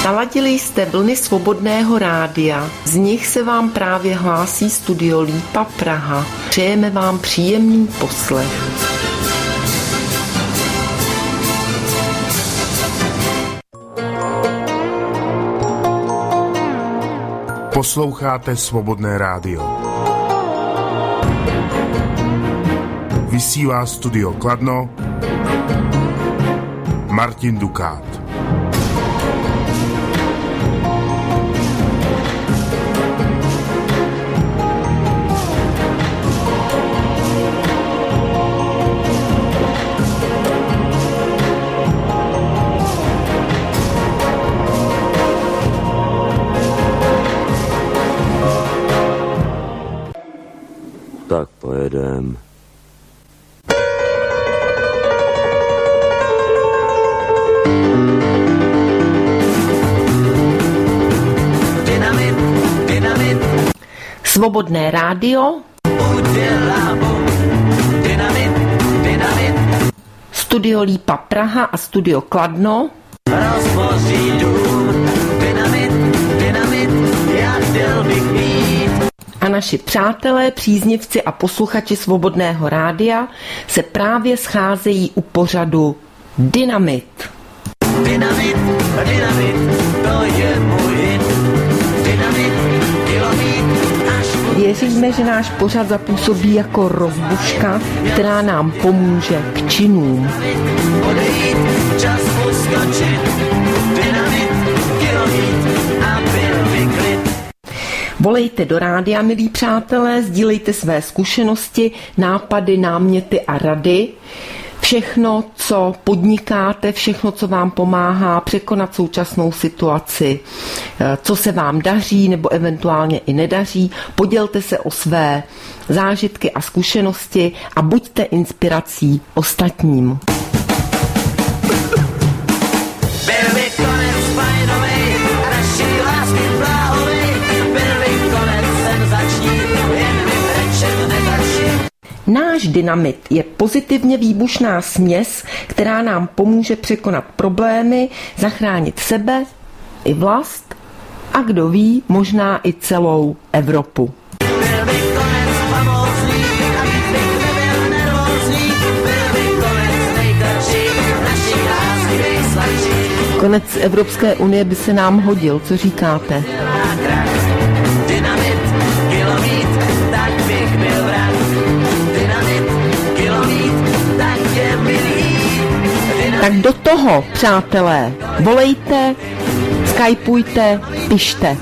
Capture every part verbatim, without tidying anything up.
Naladili jste vlny Svobodného rádia, z nich se vám právě hlásí studio Lípa Praha. Přejeme vám příjemný poslech. Posloucháte Svobodné rádio. Vysílá studio Kladno Martin Dukát. Tak pojedem. Dynamit, dynamit. Svobodné rádio. Udělá bum. Dynamit, dynamit. Studio Lípa Praha a studio Kladno. Rozboří dům. Dynamit, dynamit. Já chtěl bych mít. A naši přátelé, příznivci a posluchači Svobodného rádia se právě scházejí u pořadu Dynamit. Dynamit, dynamit, to je můj hit. Dynamit, kilomít, až... Věříme, že náš pořad zapůsobí jako rozbuška, která nám pomůže k činům. Odejít, čas uskočit. Dynamit, kilomít a byl vyklid. Volejte do rádia, milí přátelé, sdílejte své zkušenosti, nápady, náměty a rady. Všechno, co podnikáte, všechno, co vám pomáhá překonat současnou situaci, co se vám daří nebo eventuálně i nedaří, podělte se o své zážitky a zkušenosti a buďte inspirací ostatním. Náš dynamit je pozitivně výbušná směs, která nám pomůže překonat problémy, zachránit sebe i vlast a kdo ví, možná i celou Evropu. Konec Evropské unie by se nám hodil, co říkáte? Tak do toho, přátelé, volejte, skypujte, pište.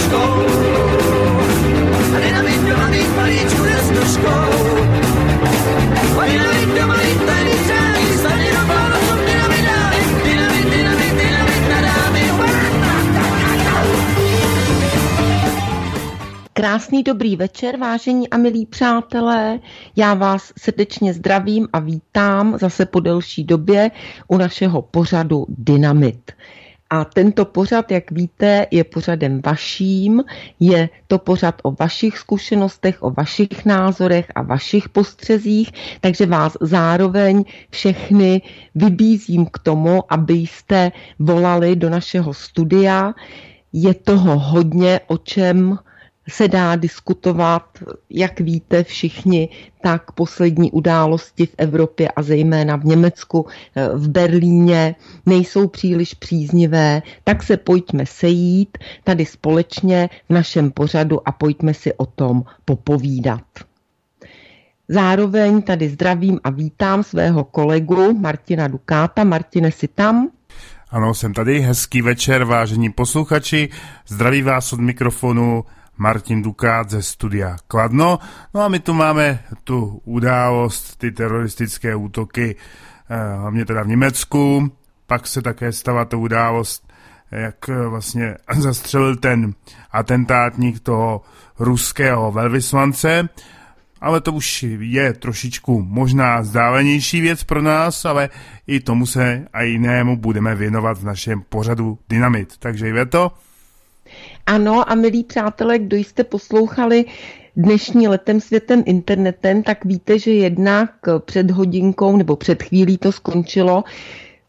Krásný dobrý večer, vážení a milí přátelé. Já vás srdečně zdravím a vítám zase po delší době u našeho pořadu Dynamit. A tento pořad, jak víte, je pořadem vaším, je to pořad o vašich zkušenostech, o vašich názorech a vašich postřezích, takže vás zároveň všechny vybízím k tomu, abyste volali do našeho studia. Je toho hodně, o čem se dá diskutovat, jak víte všichni, tak poslední události v Evropě a zejména v Německu, v Berlíně nejsou příliš příznivé, tak se pojďme sejít tady společně v našem pořadu a pojďme si o tom popovídat. Zároveň tady zdravím a vítám svého kolegu Martina Dukáta. Martine, jsi tam? Ano, jsem tady. Hezký večer, vážení posluchači. Zdraví vás od mikrofonu Martin Dukát ze studia Kladno. No a my tu máme tu událost, ty teroristické útoky, hlavně teda v Německu. Pak se také stala ta událost, jak vlastně zastřelil ten atentátník toho ruského velvyslance. Ale to už je trošičku možná vzdálenější věc pro nás, ale i tomu se a jinému budeme věnovat v našem pořadu Dynamit. Takže Iveto? Ano, a milí přátelé, kdo jste poslouchali dnešní Letem světem internetem, tak víte, že jednak před hodinkou nebo před chvílí to skončilo,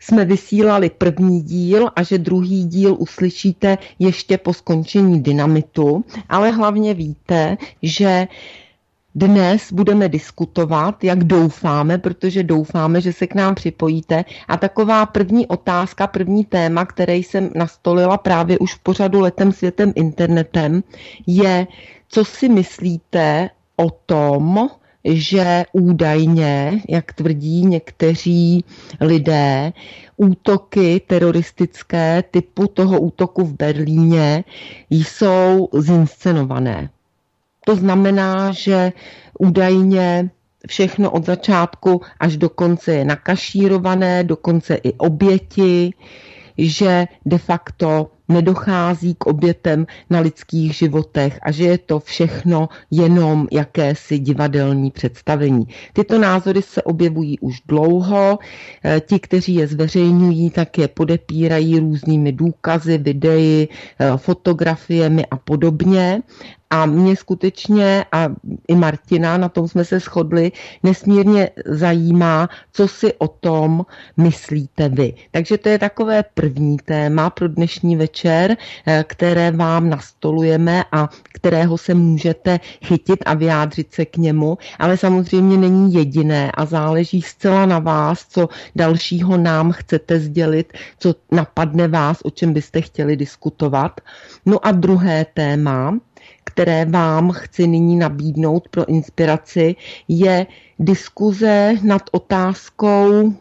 jsme vysílali první díl a že druhý díl uslyšíte ještě po skončení Dynamitu, ale hlavně víte, že dnes budeme diskutovat, jak doufáme, protože doufáme, že se k nám připojíte. A taková první otázka, první téma, které jsem nastolila právě už v pořadu Letem světem internetem, je, co si myslíte o tom, že údajně, jak tvrdí někteří lidé, útoky teroristické typu toho útoku v Berlíně jsou zinscenované. To znamená, že údajně všechno od začátku až do konce je nakašírované, dokonce i oběti, že de facto nedochází k obětem na lidských životech a že je to všechno jenom jakési divadelní představení. Tyto názory se objevují už dlouho, ti, kteří je zveřejňují, tak je podepírají různými důkazy, videi, fotografiemi a podobně. A mě skutečně, a i Martina, na tom jsme se shodli, nesmírně zajímá, co si o tom myslíte vy. Takže to je takové první téma pro dnešní večer, které vám nastolujeme a kterého se můžete chytit a vyjádřit se k němu. Ale samozřejmě není jediné a záleží zcela na vás, co dalšího nám chcete sdělit, co napadne vás, o čem byste chtěli diskutovat. No a druhé téma, které vám chci nyní nabídnout pro inspiraci, je diskuze nad otázkou,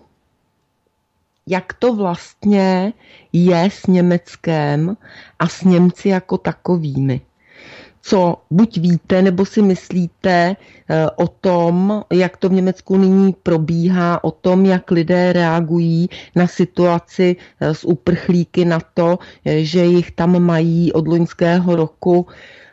jak to vlastně je s Německem a s Němci jako takovými. Co buď víte, nebo si myslíte o tom, jak to v Německu nyní probíhá, o tom, jak lidé reagují na situaci s uprchlíky, na to, že jich tam mají od loňského roku.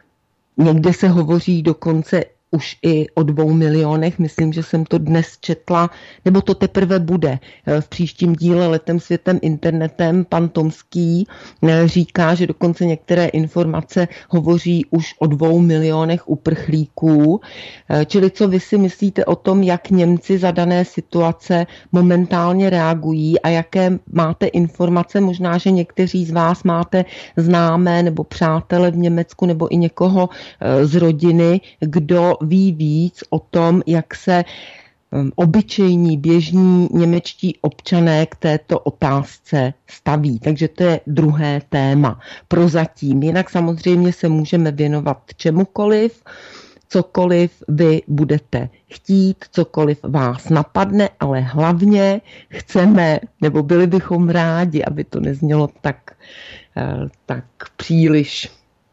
Někde se hovoří dokonce už i o dvou milionech, myslím, že jsem to dnes četla, nebo to teprve bude. V příštím díle Letem světem internetem pan Tomský říká, že dokonce některé informace hovoří už o dvou milionech uprchlíků. Čili co vy si myslíte o tom, jak Němci za dané situace momentálně reagují a jaké máte informace, možná, že někteří z vás máte známé nebo přátele v Německu nebo i někoho z rodiny, kdo ví víc o tom, jak se obyčejní, běžní němečtí občané k této otázce staví. Takže to je druhé téma prozatím. Jinak samozřejmě se můžeme věnovat čemukoliv, cokoliv vy budete chtít, cokoliv vás napadne, ale hlavně chceme, nebo byli bychom rádi, aby to neznělo tak, tak příliš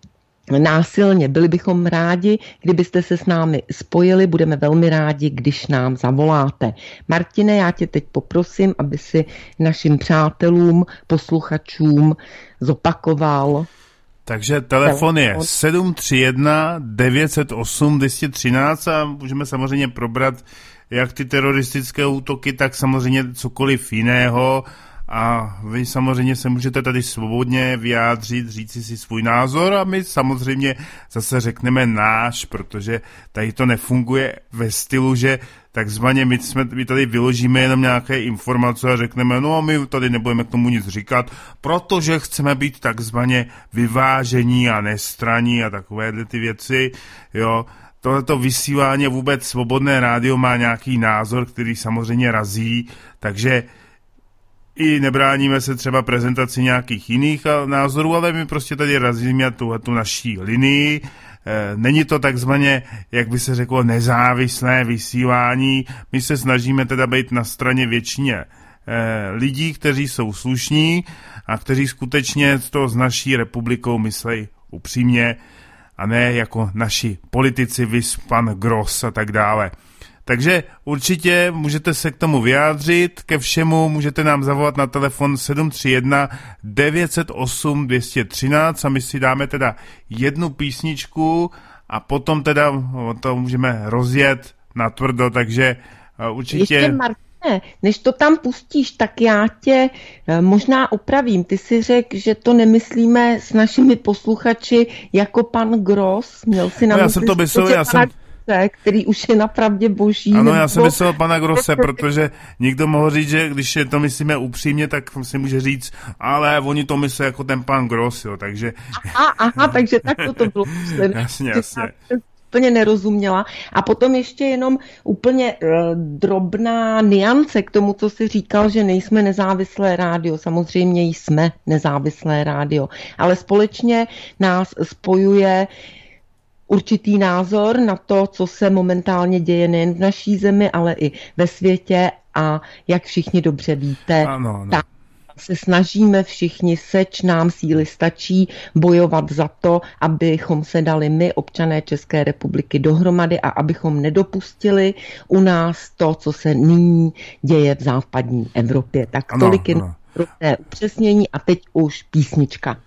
násilně. Byli bychom rádi, kdybyste se s námi spojili, budeme velmi rádi, když nám zavoláte. Martine, já tě teď poprosím, aby si našim přátelům, posluchačům zopakoval. Takže telefon je sedm tři jedna devět nula osm dvě jedna tři a můžeme samozřejmě probrat jak ty teroristické útoky, tak samozřejmě cokoliv jiného. A vy samozřejmě se můžete tady svobodně vyjádřit, říci si svůj názor a my samozřejmě zase řekneme náš, protože tady to nefunguje ve stylu, že takzvaně my, jsme, my tady vyložíme jenom nějaké informace a řekneme, no a my tady nebudeme k tomu nic říkat, protože chceme být takzvaně vyvážení a nestranní a takovéhle ty věci, jo. Tohleto vysílání, vůbec Svobodné rádio má nějaký názor, který samozřejmě razí, takže i nebráníme se třeba prezentaci nějakých jiných názorů, ale my prostě tady razíme tu, tu naší linii. Není to takzvaně, jak by se řeklo, nezávislé vysílání. My se snažíme teda být na straně většině lidí, kteří jsou slušní a kteří skutečně to s naší republikou myslejí upřímně a ne jako naši politici, vys pan Gross a tak dále. Takže určitě můžete se k tomu vyjádřit, ke všemu můžete nám zavolat na telefon sedm tři jedna devět nula osm dvě jedna tři a my si dáme teda jednu písničku a potom teda to můžeme rozjet natvrdo, takže určitě... Ještě Martine, než to tam pustíš, tak já tě možná opravím. Ty si řekl, že to nemyslíme s našimi posluchači jako pan Gross. Měl si na no, já mysli, jsem to myslel, já jsem... Grosse, který už je na pravdě boží. Ano, nebo... já jsem myslel pana Grosse, protože někdo mohl říct, že když je to myslíme upřímně, tak si může říct, ale oni to myslí jako ten pan Gross, jo, takže... Aha, aha, takže tak to, to bylo. Jasně, jasně. Úplně nerozuměla. A potom ještě jenom úplně uh, drobná niance k tomu, co jsi říkal, že nejsme nezávislé rádio. Samozřejmě jsme nezávislé rádio, ale společně nás spojuje určitý názor na to, co se momentálně děje nejen v naší zemi, ale i ve světě a jak všichni dobře víte, ano, ano. tak se snažíme všichni, seč nám síly stačí, bojovat za to, abychom se dali my, občané České republiky, dohromady a abychom nedopustili u nás to, co se nyní děje v západní Evropě. Tak ano, tolik jen ano. pro té upřesnění a teď už písnička.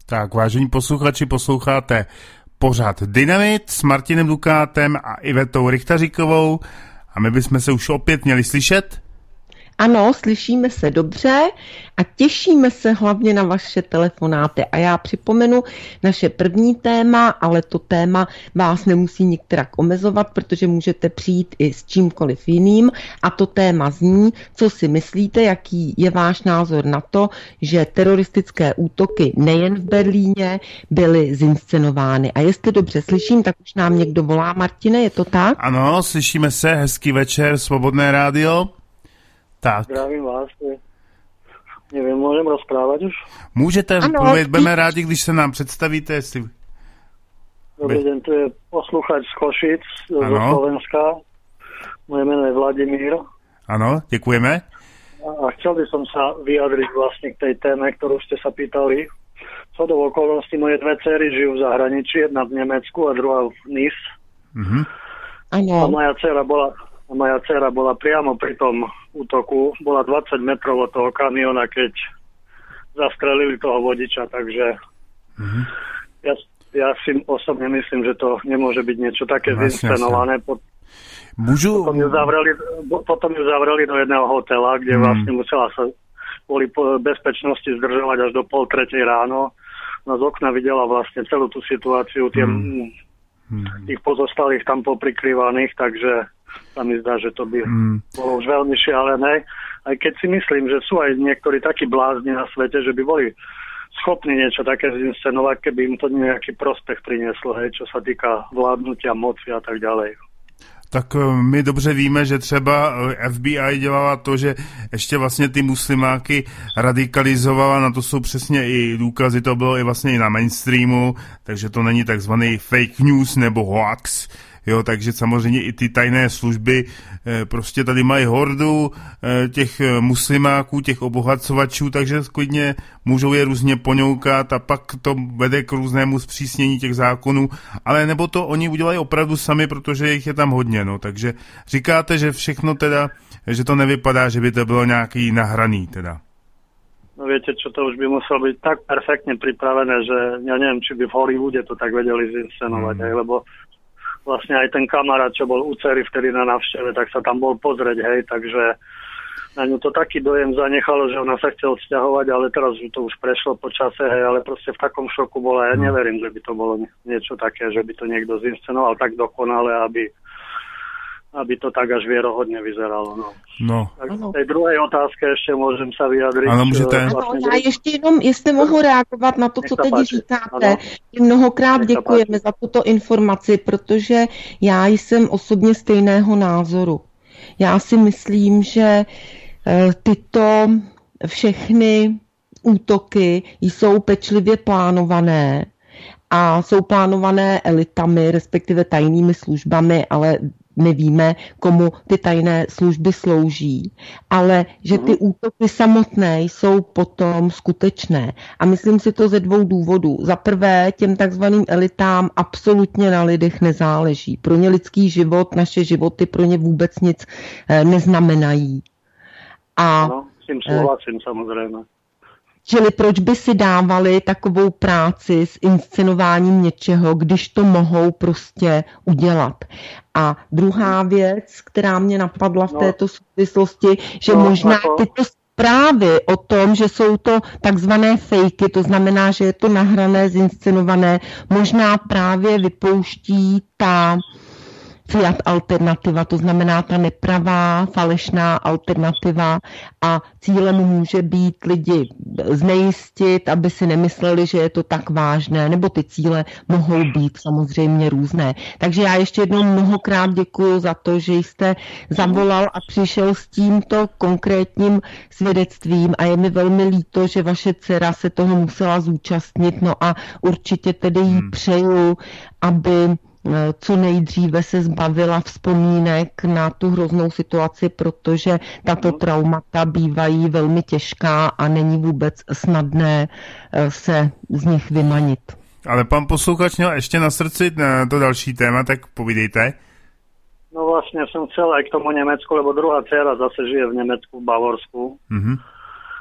Tak, vážení posluchači, posloucháte pořad Dynamit s Martinem Dukátem a Ivetou Richtaříkovou a my bychom se už opět měli slyšet. Ano, slyšíme se dobře a těšíme se hlavně na vaše telefonáty. A já připomenu naše první téma, ale to téma vás nemusí nikterak omezovat, protože můžete přijít i s čímkoliv jiným. A to téma zní, co si myslíte, jaký je váš názor na to, že teroristické útoky nejen v Berlíně byly zinscenovány. A jestli dobře slyším, tak už nám někdo volá. Martine, je to tak? Ano, slyšíme se, hezký večer, Svobodné rádio. Tak. Zdravím vás. Nevím, můžem rozprávat už? Můžete ano, mluvit, budeme rádi, když se nám představíte, jestli... Dobrý den, tu je posluchač z Košic, zo Slovenska. Moje jméno je Vladimír. Ano, děkujeme. A chcel by som sa vyjadriť vlastne k tej téme, ktorú ste sa pýtali. Co do okolností, moje dve dcery žijú v zahraničí, jedna v Nemecku a druhá v Nice. Mhm. Ano. A moja dcera bola... A moja dcera bola priamo pri tom útoku, bola dvadsať metrov od toho kamiona, keď zastrelili toho vodiča, takže mm-hmm. ja, ja si osobne myslím, že to nemôže byť niečo také zinscenované. Môžu... Potom ju zavreli, potom ju zavreli do jedného hotela, kde mm. vlastne musela sa kvôli bezpečnosti zdržovať až do pol tretej ráno. No z okna videla vlastne celú tú situáciu, tie, mm. tých pozostalých tam poprikrývaných, takže sa mi zdá, že to by mm. bolo už veľmi šialené. Aj keď si myslím, že sú aj niektorí takí blázni na svete, že by boli schopní niečo také zinscenovať, keby im to nejaký prospech prinieslo, hej, čo sa týka vládnutia moci a tak ďalej. Tak my dobře víme, že třeba F B I dělala to, že ještě vlastně ty muslimáky radikalizovala, na to jsou přesně i důkazy, to bylo i vlastně i na mainstreamu, takže to není takzvaný fake news nebo hoax. Jo, takže samozřejmě i ty tajné služby eh, prostě tady mají hordu eh, těch muslimáků, těch obohacovačů, takže klidně můžou je různě poňoukat a pak to vede k různému zpřísnění těch zákonů, ale nebo to oni udělají opravdu sami, protože jich je tam hodně, no, takže říkáte, že všechno teda, že to nevypadá, že by to bylo nějaký nahraný teda. No viete čo, to už by muselo byť tak perfektne pripravené, že ja neviem, či by v Hollywoode to tak vedeli zinscenovať, mm. lebo vlastne aj ten kamarát, čo bol u dcery vtedy na návšteve, tak sa tam bol pozrieť, hej, takže na ňu to taký dojem zanechalo, že ona sa chce odsťahovať, ale teraz to už prešlo po čase, hej, ale proste v takom šoku bola, ja neverím, že by to bolo niečo také, že by to niekto zinscenoval tak dokonale, aby aby to tak až věrohodně vyzeralo. No. No. Tak v té druhé otázce ještě můžem se vyjadřit. Ano, můžete. Vlastně... Ano, já ještě jenom, jestli mohu reagovat na to, co teď páči. Říkáte. Ano. Mnohokrát děkujeme za tuto informaci, protože já jsem osobně stejného názoru. Já si myslím, že tyto všechny útoky jsou pečlivě plánované a jsou plánované elitami, respektive tajnými službami, ale nevíme, komu ty tajné služby slouží, ale že ty útoky samotné jsou potom skutečné. A myslím si to ze dvou důvodů. Za prvé, těm takzvaným elitám absolutně na lidech nezáleží. Pro ně lidský život, naše životy pro ně vůbec nic neznamenají. A no, s tím souhlasím samozřejmě. Čili proč by si dávali takovou práci s inscenováním něčeho, když to mohou prostě udělat. A druhá věc, která mě napadla v no. této souvislosti, že no, možná jako... tyto zprávy o tom, že jsou to takzvané fejky, to znamená, že je to nahrané, zinscenované, možná právě vypouští ta Fiat alternativa, to znamená ta nepravá, falešná alternativa a cílem může být lidi znejistit, aby si nemysleli, že je to tak vážné, nebo ty cíle mohou být samozřejmě různé. Takže já ještě jednou mnohokrát děkuji za to, že jste zavolal a přišel s tímto konkrétním svědectvím a je mi velmi líto, že vaše dcera se toho musela zúčastnit, no a určitě tedy jí přeju, aby co nejdříve se zbavila vzpomínek na tu hroznou situaci, protože tato traumata bývají velmi těžká a není vůbec snadné se z nich vymanit. Ale pan posluchač měl ještě na srdci to další téma, tak povídejte. No vlastně jsem chcel aj k tomu Německu, lebo druhá dcera zase žije v Německu, v Bavorsku. Mm-hmm.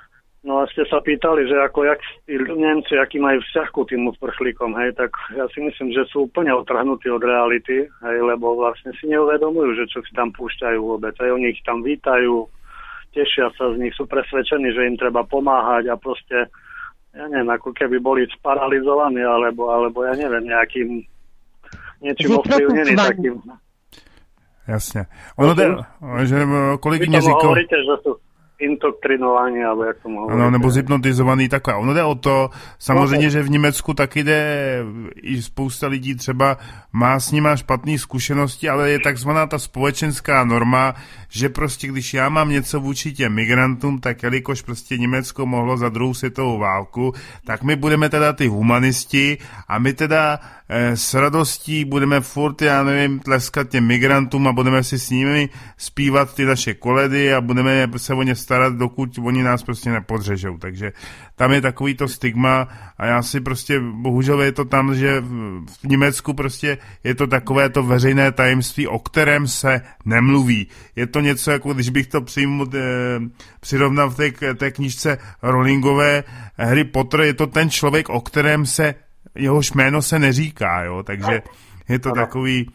No a ste sa pýtali, že ako jak tí Nemci, aký majú vzťah ku tým uprchlíkom, hej, tak ja si myslím, že sú úplne otrhnutí od reality, hej, lebo vlastne si neuvedomujú, že čo si tam púšťajú vôbec, hej, oni ich tam vítajú, tešia sa z nich, sú presvedčení, že im treba pomáhať a proste, ja neviem, ako keby boli sparalizovaní, alebo, alebo ja neviem, nejakým niečím ovplyvnení takým. Jasne. Ono de, že kolegyně říkal... hovoríte, že sú indoktrinovaní, alebo jak tomu hovoríte. Ano, nebo zhypnotizovaný, takhle. Ono jde o to, samozřejmě, že v Německu taky jde i spousta lidí třeba má s nima špatné zkušenosti, ale je takzvaná ta společenská norma, že prostě když já mám něco vůči těm migrantům, tak jelikož prostě Německo mohlo za druhou světovou válku, tak my budeme teda ty humanisti a my teda eh, s radostí budeme furt, já nevím, tleskat těm migrantům a budeme si s nimi zpívat ty naše koledy a budeme se o ně starat, dokud oni nás prostě nepodřežou. Takže tam je takový to stigma a já si prostě, bohužel je to tam, že v Německu prostě je to takové to veřejné tajemství, o kterém se nemluví. Je to něco, jako když bych to přijmu, e, přirovnal v té, té knížce Rowlingové Harry Potter, je to ten člověk, o kterém se, jehož jméno se neříká, jo, takže je to takový...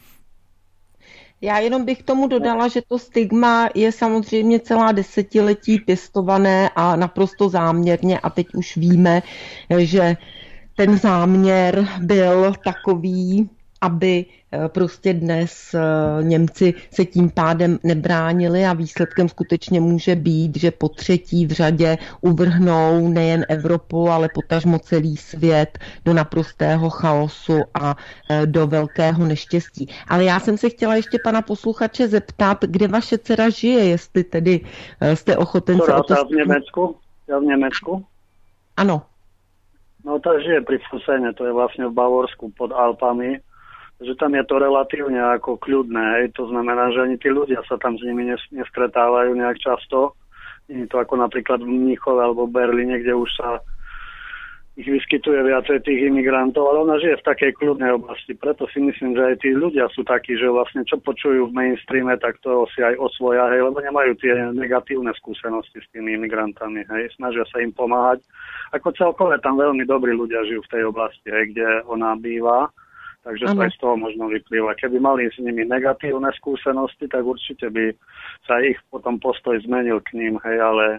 Já jenom bych tomu dodala, že to stigma je samozřejmě celá desetiletí pěstované a naprosto záměrně a teď už víme, že ten záměr byl takový, aby prostě dnes Němci se tím pádem nebránili a výsledkem skutečně může být, že po třetí v řadě uvrhnou nejen Evropu, ale potažmo celý svět do naprostého chaosu a do velkého neštěstí. Ale já jsem se chtěla ještě pana posluchače zeptat, kde vaše dcera žije, jestli tedy jste ochoten se o to... v Německu? Já v Německu? Ano. No ta žije pri Fusene, to je vlastně v Bavorsku pod Alpami. Že tam je to relatívne ako kľudné, hej. To znamená, že ani tí ľudia sa tam s nimi nestretávajú nejak často. Nie je to ako napríklad v Mníchove alebo v Berlíne, kde už sa ich vyskytuje viacej tých imigrantov, ale ona žije v takej kľudnej oblasti. Preto si myslím, že aj tí ľudia sú takí, že vlastne čo počujú v mainstreame, tak to si aj osvoja, hej, lebo nemajú tie negatívne skúsenosti s tými imigrantami, hej. Snažia sa im pomáhať. Ako celkové tam veľmi dobrí ľudia žijú v tej oblasti, hej, kde ona býva. Takže to aj z toho možno vyplýva. Keby mali s nimi negatívne skúsenosti, tak určite by sa ich potom postoj zmenil k ním, hej, ale,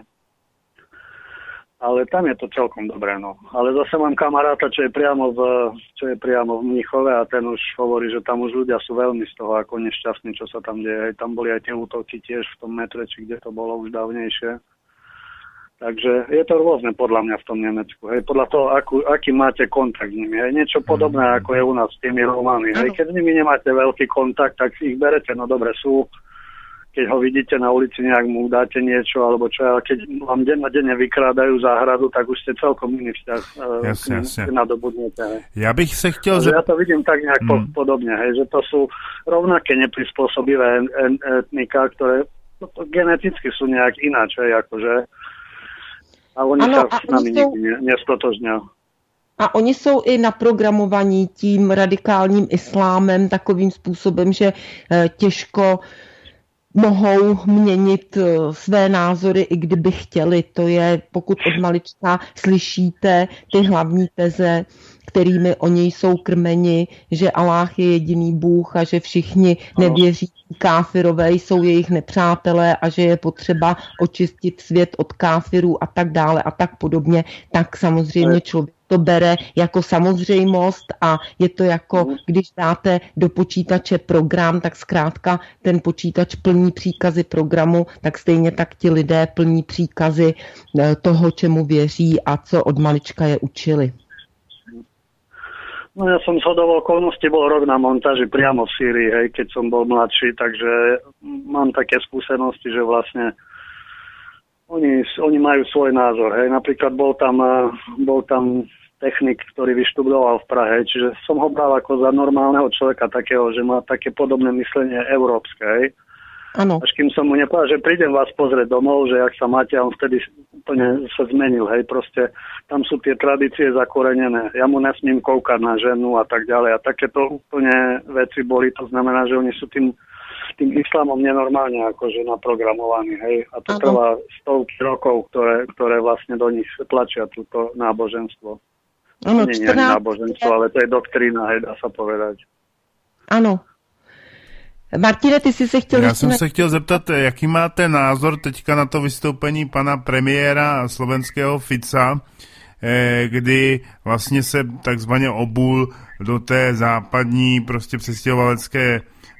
ale tam je to celkom dobré, no. Ale zase mám kamaráta, čo je priamo v, čo je priamo v Mníchove a ten už hovorí, že tam už ľudia sú veľmi z toho ako nešťastní, čo sa tam deje. Hej, tam boli aj tie útoky tiež v tom metre, či kde to bolo už dávnejšie. Takže je to rôzne podľa mňa v tom Nemecku. Hej, podľa toho, akú, aký máte kontakt s nimi. Hej, niečo podobné, ako je u nás s tými Rómami. Hej, keď s nimi nemáte veľký kontakt, tak si ich berete, no dobre sú. Keď ho vidíte na ulici, nejak mu dáte niečo, alebo čo, ale keď vám denne vykrádajú záhradu, tak už ste celkom iný vzťah nadobudnete. Ja bych se chtěl... Ja to vidím tak nejak hmm. podobne, hej, že to sú rovnaké neprispôsobivé etnika, ktoré no, geneticky sú nejak ináč, hej, akože a oni ano, sa s nami jsou... nikdy nestotožňují. A oni jsou i naprogramovaní tím radikálním islámem takovým způsobem, že těžko mohou měnit své názory, i kdyby chtěli. To je, pokud od malička slyšíte ty hlavní teze, kterými oni jsou krmeni, že Aláh je jediný Bůh a že všichni nevěří káfirové jsou jejich nepřátelé a že je potřeba očistit svět od káfirů a tak dále a tak podobně, tak samozřejmě člověk to bere jako samozřejmost a je to jako, když dáte do počítače program, tak zkrátka ten počítač plní příkazy programu, tak stejně tak ti lidé plní příkazy toho, čemu věří a co od malička je učili. No ja som zhodou okolností bol rok na montáži priamo v Sýrii, hej, keď som bol mladší, takže mám také skúsenosti, že vlastne oni, oni majú svoj názor, hej. Napríklad bol tam, bol tam technik, ktorý vyštudoval v Prahe, čiže som ho bral ako za normálneho človeka takého, že má také podobné myslenie európske, hej. Ano. Až kým som mu nepovedal, že prídem vás pozrieť domov, že jak sa máte, a on vtedy úplne sa zmenil, hej, proste tam sú tie tradície zakorenené, ja mu nesmím koukať na ženu a tak ďalej a takéto úplne veci boli, to znamená, že oni sú tým tým islamom nenormálne akože naprogramovaní, hej. A to trvá stovky rokov, ktoré, ktoré vlastne do nich tlačia túto náboženstvo. Ano, nie je ani náboženstvo, ale to je doktrína, hej, dá sa povedať. Ano. Martine, ty jsi se chtěl... Já jsem se chtěl zeptat, jaký máte názor teďka na to vystoupení pana premiéra slovenského Fica, kdy vlastně se takzvaně obul do té západní prostě přistěhovalecké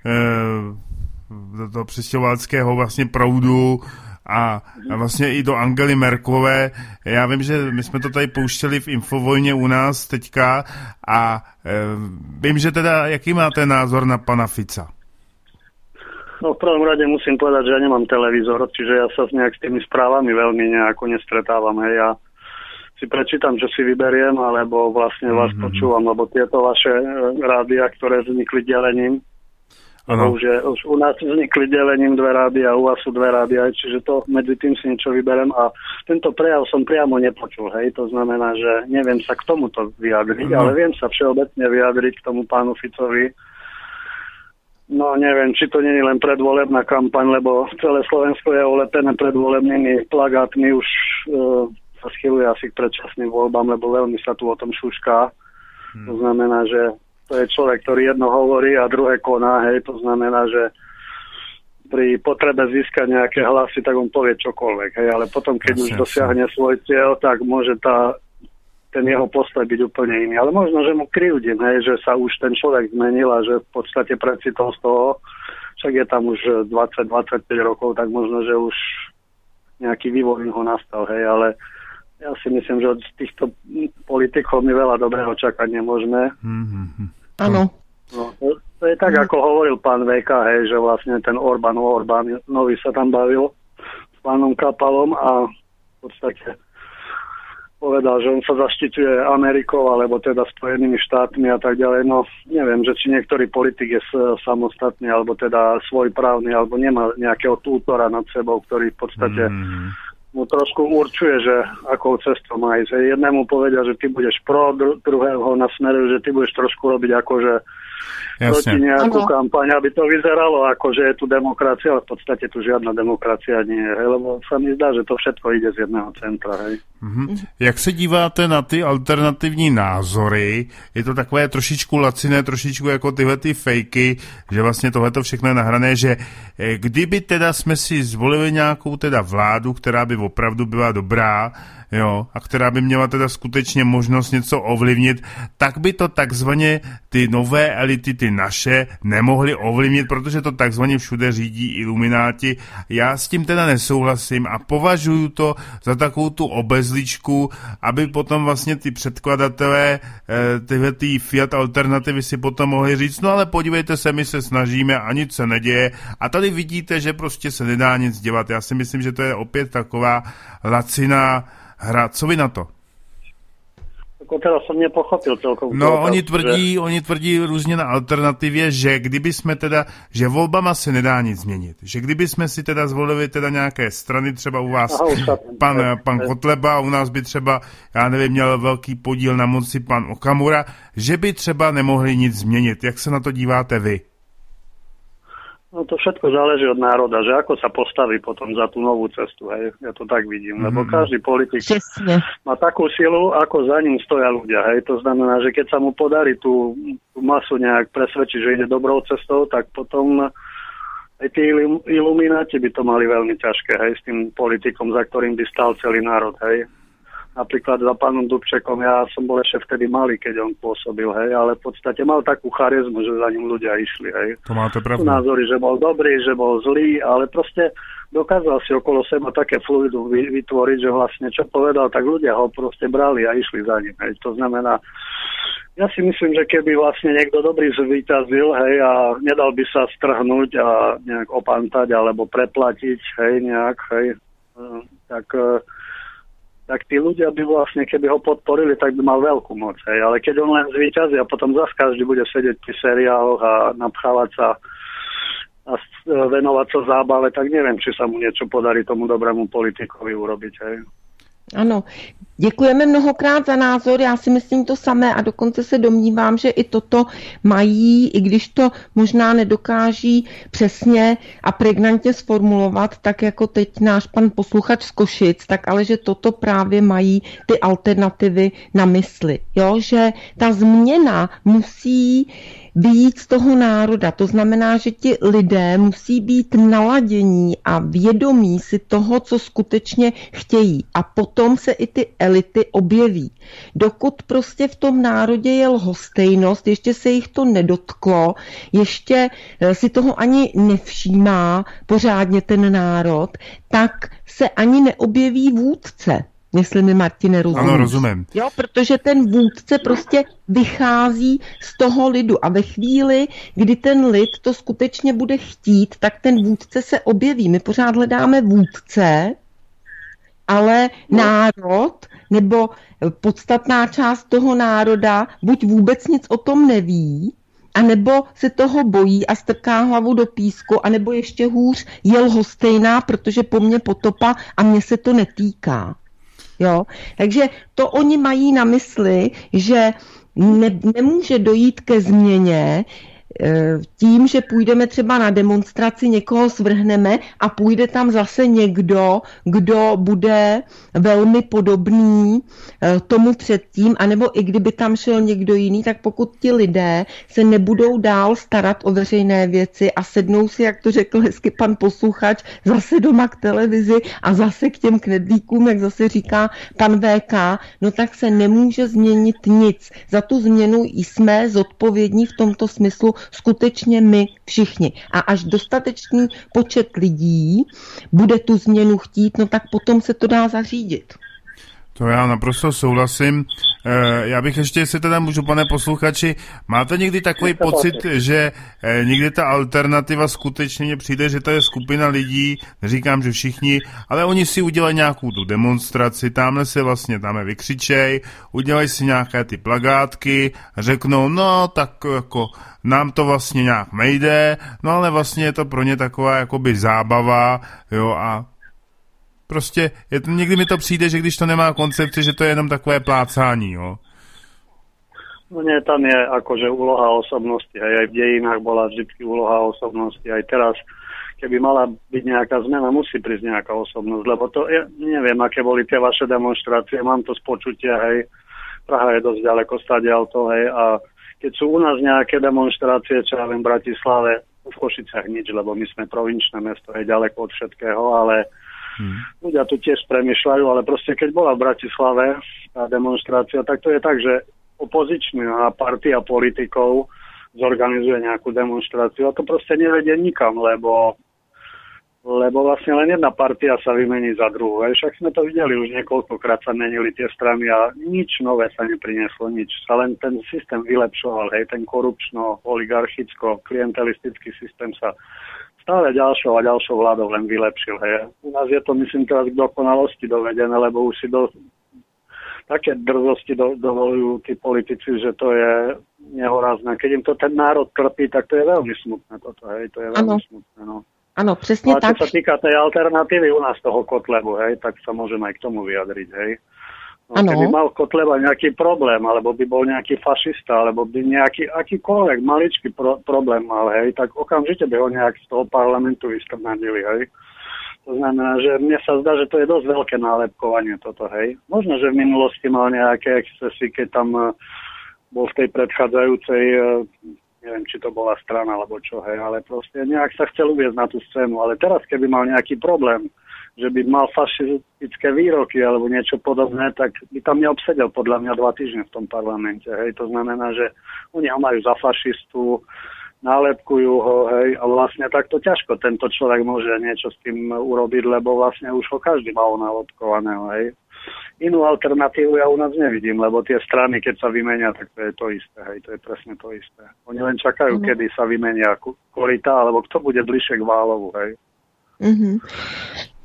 do toho přistěhovaleckého vlastně proudu a, a vlastně i do Angely Merkelové. Já vím, že my jsme to tady pouštěli v Infovojně u nás teďka a e, vím, že teda, jaký máte názor na pana Fica? No v prvom rade musím povedať, že ja nemám televízor, čiže ja sa nejak s tými správami veľmi nejako nestretávam. Hej. Ja si prečítam, čo si vyberiem, alebo vlastne vás mm-hmm. počúvam, lebo tieto vaše rádia, ktoré vznikli delením, lebo už, je, už u nás vznikli delením dve rádia, u vás sú dve rádia, čiže to medzi tým si niečo vyberiem a tento prejav som priamo nepočul, hej, to znamená, že neviem sa k tomuto vyjadriť, mm-hmm. ale viem sa všeobecne vyjadriť k tomu pánu Ficovi. No neviem, či to nie je len predvolebná kampaň, lebo celé Slovensko je olepené predvolebnými plagátmi, už uh, sa schyluje asi k predčasným voľbám, lebo veľmi sa tu o tom šušká. Hmm. To znamená, že to je človek, ktorý jedno hovorí a druhé koná, hej, to znamená, že pri potrebe získať nejaké hlasy, tak on povie čokoľvek, hej, ale potom, keď jasne, už dosiahne svoj cieľ, tak môže tá ten jeho postoj byť úplne iný. Ale možno, že mu krivdím, hej, že sa už ten človek zmenil a že v podstate precitol z toho, však je tam už dvadsať dvadsaťpäť rokov, tak možno, že už nejaký vývoj ho nastal, hej, ale ja si myslím, že od týchto politikov my veľa dobrého čakať nemôžeme. Áno. No, to, to je tak, ako hovoril pán vé ká, hej, že vlastne ten Orbán, Orbán nový sa tam bavil s pánom Kapalom a v podstate povedal, že on sa zaštiťuje Amerikou, alebo teda Spojenými štátmi a tak ďalej. No, neviem, že či niektorý politik je samostatný, alebo teda svojprávny, alebo nemá nejakého tútora nad sebou, ktorý v podstate mm. mu trošku určuje, že akou cestou má ísť. Jednému povedia, že ty budeš pro, dru- druhého nasmerujú, že ty budeš trošku robiť akože proti nejakú ano. kampaň, aby to vyzeralo ako, že je tu demokracia, ale v podstate tu žiadna demokracia nie je, hej, lebo sa mi zdá, že to všetko ide z jedného centra. Hej. Mm-hmm. Jak se díváte na ty alternativní názory? Je to takové trošičku laciné, trošičku jako tyhle ty fejky, že vlastně tohleto všechno je nahrané, že kdyby teda jsme si zvolili nějakou teda vládu, která by opravdu byla dobrá, jo, a která by měla teda skutečně možnost něco ovlivnit, tak by to takzvaně ty nové elity, ty naše, nemohly ovlivnit, protože to takzvaně všude řídí ilumináti. Já s tím teda nesouhlasím a považuji to za takovou tu obezličku, aby potom vlastně ty předkladatelé tyhle ty Fiat alternativy si potom mohli říct, no ale podívejte se, my se snažíme a nic se neděje a tady vidíte, že prostě se nedá nic dělat. Já si myslím, že to je opět taková laciná hra. Co vy na to? Ako teraz som nepochopil celkom. No, oni tvrdí, že... oni tvrdí různě na alternativě, že kdyby jsme teda, že volbama se nedá nic změnit. Že kdyby jsme si teda zvolili teda nějaké strany, třeba u vás Aha, pan, pan Kotleba, u nás by třeba, já nevím, měl velký podíl na moci pan Okamura, že by třeba nemohli nic změnit. Jak se na to díváte vy? No to všetko záleží od národa, že ako sa postaví potom za tú novú cestu, hej, ja to tak vidím, mm-hmm. lebo každý politik Česne. má takú silu, ako za ním stoja ľudia, hej, to znamená, že keď sa mu podarí tú, tú masu nejak presvedčiť, že ide dobrou cestou, tak potom aj tí ilumináti by to mali veľmi ťažké, hej, s tým politikom, za ktorým by stal celý národ, hej. Napríklad za pánom Dubčekom, ja som bol ešte vtedy malý, keď on pôsobil, hej, ale v podstate mal takú charizmu, že za ním ľudia išli, hej. To máte pravdu. Názory, že bol dobrý, že bol zlý, ale proste dokázal si okolo seba také fluidu vytvoriť, že vlastne čo povedal, tak ľudia ho proste brali a išli za ním, hej. To znamená, ja si myslím, že keby vlastne niekto dobrý zvíťazil, hej, a nedal by sa strhnúť a nejak opantať alebo preplatiť, hej, nejak, hej, tak... tak tí ľudia by vlastne, keby ho podporili, tak by mal veľkú moc. Hej. Ale keď on len zvíťazí a potom zase každý bude sedieť pri seriáloch a napchávať sa a venovať sa zábave, tak neviem, či sa mu niečo podarí tomu dobrému politikovi urobiť. Hej. Ano. Děkujeme mnohokrát za názor, já si myslím to samé a dokonce se domnívám, že i toto mají, i když to možná nedokáží přesně a pregnantně sformulovat, tak jako teď náš pan posluchač z Košic, tak ale že toto právě mají ty alternativy na mysli. Jo? Že ta změna musí vyjít z toho národa. To znamená, že ti lidé musí být naladění a vědomí si toho, co skutečně chtějí. A potom se i ty elity objeví. Dokud prostě v tom národě je lhostejnost, ještě se jich to nedotklo, ještě si toho ani nevšímá pořádně ten národ, tak se ani neobjeví vůdce. Jestli mi, Martine, rozumíš. Ano, rozumím. Jo, protože ten vůdce prostě vychází z toho lidu a ve chvíli, kdy ten lid to skutečně bude chtít, tak ten vůdce se objeví. My pořád hledáme vůdce, ale národ nebo podstatná část toho národa buď vůbec nic o tom neví, anebo se toho bojí a strká hlavu do písku, anebo ještě hůř je lhostejná, protože po mně potopa a mně se to netýká. Jo? Takže to oni mají na mysli, že ne, nemůže dojít ke změně tím, že půjdeme třeba na demonstraci, někoho svrhneme a půjde tam zase někdo, kdo bude velmi podobný tomu předtím, anebo i kdyby tam šel někdo jiný, tak pokud ti lidé se nebudou dál starat o veřejné věci a sednou si, jak to řekl hezky pan posluchač, zase doma k televizi a zase k těm knedlíkům, jak zase říká pan vé ká, no tak se nemůže změnit nic. Za tu změnu jsme zodpovědní v tomto smyslu skutečně my všichni. A až dostatečný počet lidí bude tu změnu chtít, no tak potom se to dá zařídit. To já naprosto souhlasím. Já bych ještě, jestli teda můžu, pane posluchači, máte někdy takový pocit, že někdy ta alternativa skutečně mně přijde, že to je skupina lidí, neříkám, že všichni, ale oni si udělají nějakou tu demonstraci, tamhle se vlastně tamhle vykřičej, udělají si nějaké ty plagátky, řeknou, no tak jako nám to vlastně nějak nejde, no ale vlastně je to pro ně taková jakoby zábava, jo, a prostě je to, někdy mi to přijde, že když to nemá koncepci, že to je jenom takové plácání, jo. No nie, tam je akože úloha osobnosti, hej, aj v dejinách bola vždycky úloha osobnosti, aj teraz, keby mala byť nejaká zmena, musí prísť nejaká osobnosť, lebo to, ja neviem, aké boli tie vaše demonstrácie, mám to z počutia, hej, Praha je dosť ďaleko stadiaľto, hej, a keď sú u nás nejaké demonstrácie, čo ja viem, v Bratislave, v Košiciach nič, lebo my sme provinčné mesto, hej, ďaleko od všetkého, ale Hmm. ľudia tu tiež premýšľajú, ale proste keď bola v Bratislave tá demonstrácia, tak to je tak, že opozičná partia politikov zorganizuje nejakú demonstráciu a to proste nevedie nikam, lebo lebo vlastne len jedna partia sa vymení za druhú. Však sme to videli, už niekoľkokrát sa menili tie strany a nič nové sa neprinieslo, nič. Sa len ten systém vylepšoval, hej, ten korupčno-oligarchicko-klientelistický systém sa stále ďalšou a ďalšou vládou len vylepšil. Hej. U nás je to, myslím, teraz k dokonalosti dovedené, lebo už si do, také drzosti do, dovolujú tí politici, že to je nehorázne. Keď im to ten národ trpí, tak to je veľmi smutné. Toto, hej, to je veľmi ano. smutné. No. Ano, přesně no, tak. Čo sa týka tej alternatívy u nás toho Kotlebu, hej, tak sa môžem aj k tomu vyjadriť. Hej. No, keby mal Kotleba nejaký problém, alebo by bol nejaký fašista, alebo by nejaký akýkoľvek maličký pro, problém mal, hej, tak okamžite by ho nejak z toho parlamentu vystrnadili, hej. To znamená, že mne sa zdá, že to je dosť veľké nálepkovanie toto, hej. Možno, že v minulosti mal nejaké excesy, keď tam uh, bol v tej predchádzajúcej, uh, neviem, či to bola strana, alebo čo, hej, ale proste nejak sa chcel uviesť na tú scénu, ale teraz, keby mal nejaký problém, že by mal fašistické výroky alebo niečo podobné, tak by tam neobsedel podľa mňa dva týždne v tom parlamente. Hej. To znamená, že oni ho majú za fašistu, nálepkujú ho, hej, a vlastne takto ťažko tento človek môže niečo s tým urobiť, lebo vlastne už ho každý mal nálepkovaného, hej. Inú alternatívu ja u nás nevidím, lebo tie strany, keď sa vymenia, tak to je to isté, hej, to je presne to isté. Oni len čakajú, mm. kedy sa vymenia koryta, alebo kto bude bližšie k Válovu, hej. Mm-hmm.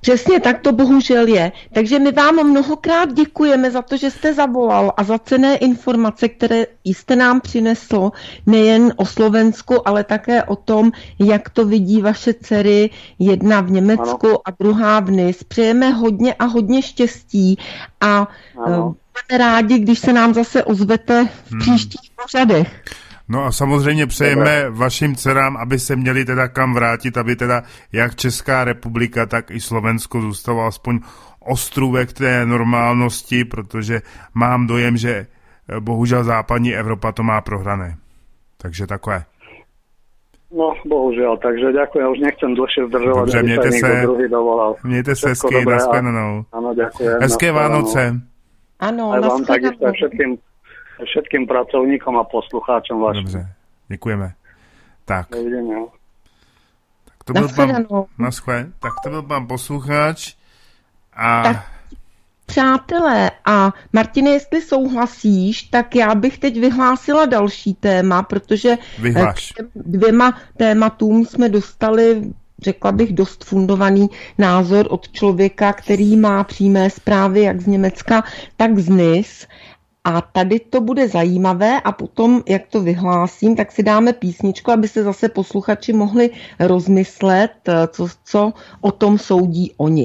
Přesně tak to bohužel je. Takže my vám mnohokrát děkujeme za to, že jste zavolal a za cenné informace, které jste nám přinesl nejen o Slovensku, ale také o tom, jak to vidí vaše dcery, jedna v Německu ano. a druhá v Nice. Přejeme hodně a hodně štěstí a ano. budeme rádi, když se nám zase ozvete v příštích pořadech. No a samozřejmě přejeme vašim dcerám, aby se měli teda kam vrátit, aby teda jak Česká republika, tak i Slovensko zůstalo aspoň ostrůvek té normálnosti, protože mám dojem, že bohužel západní Evropa to má prohrané. Takže takové. No, bohužel, takže ďakujem, už nechcem dlhšie zdržovať. Dobře, mějte se, mějte se hezky, nashledanou. Ano, ďakujem. Hezké Vánoce. Ano, aj vám takisto všetkým všetkým pracovníkom a poslucháčom vašim. Dobře, děkujeme. Tak. Dovidenia. Tak to byl pan, naschle, tak to byl pan posluchač. A... Tak, přátelé, a Martine, jestli souhlasíš, tak já bych teď vyhlásila další téma, protože Vyhlaš. k dvěma tématům jsme dostali, řekla bych, dost fundovaný názor od člověka, který má přímé zprávy jak z Německa, tak z Nice. A tady to bude zajímavé a potom, jak to vyhlásím, tak si dáme písničku, aby se zase posluchači mohli rozmyslet, co, co o tom soudí oni.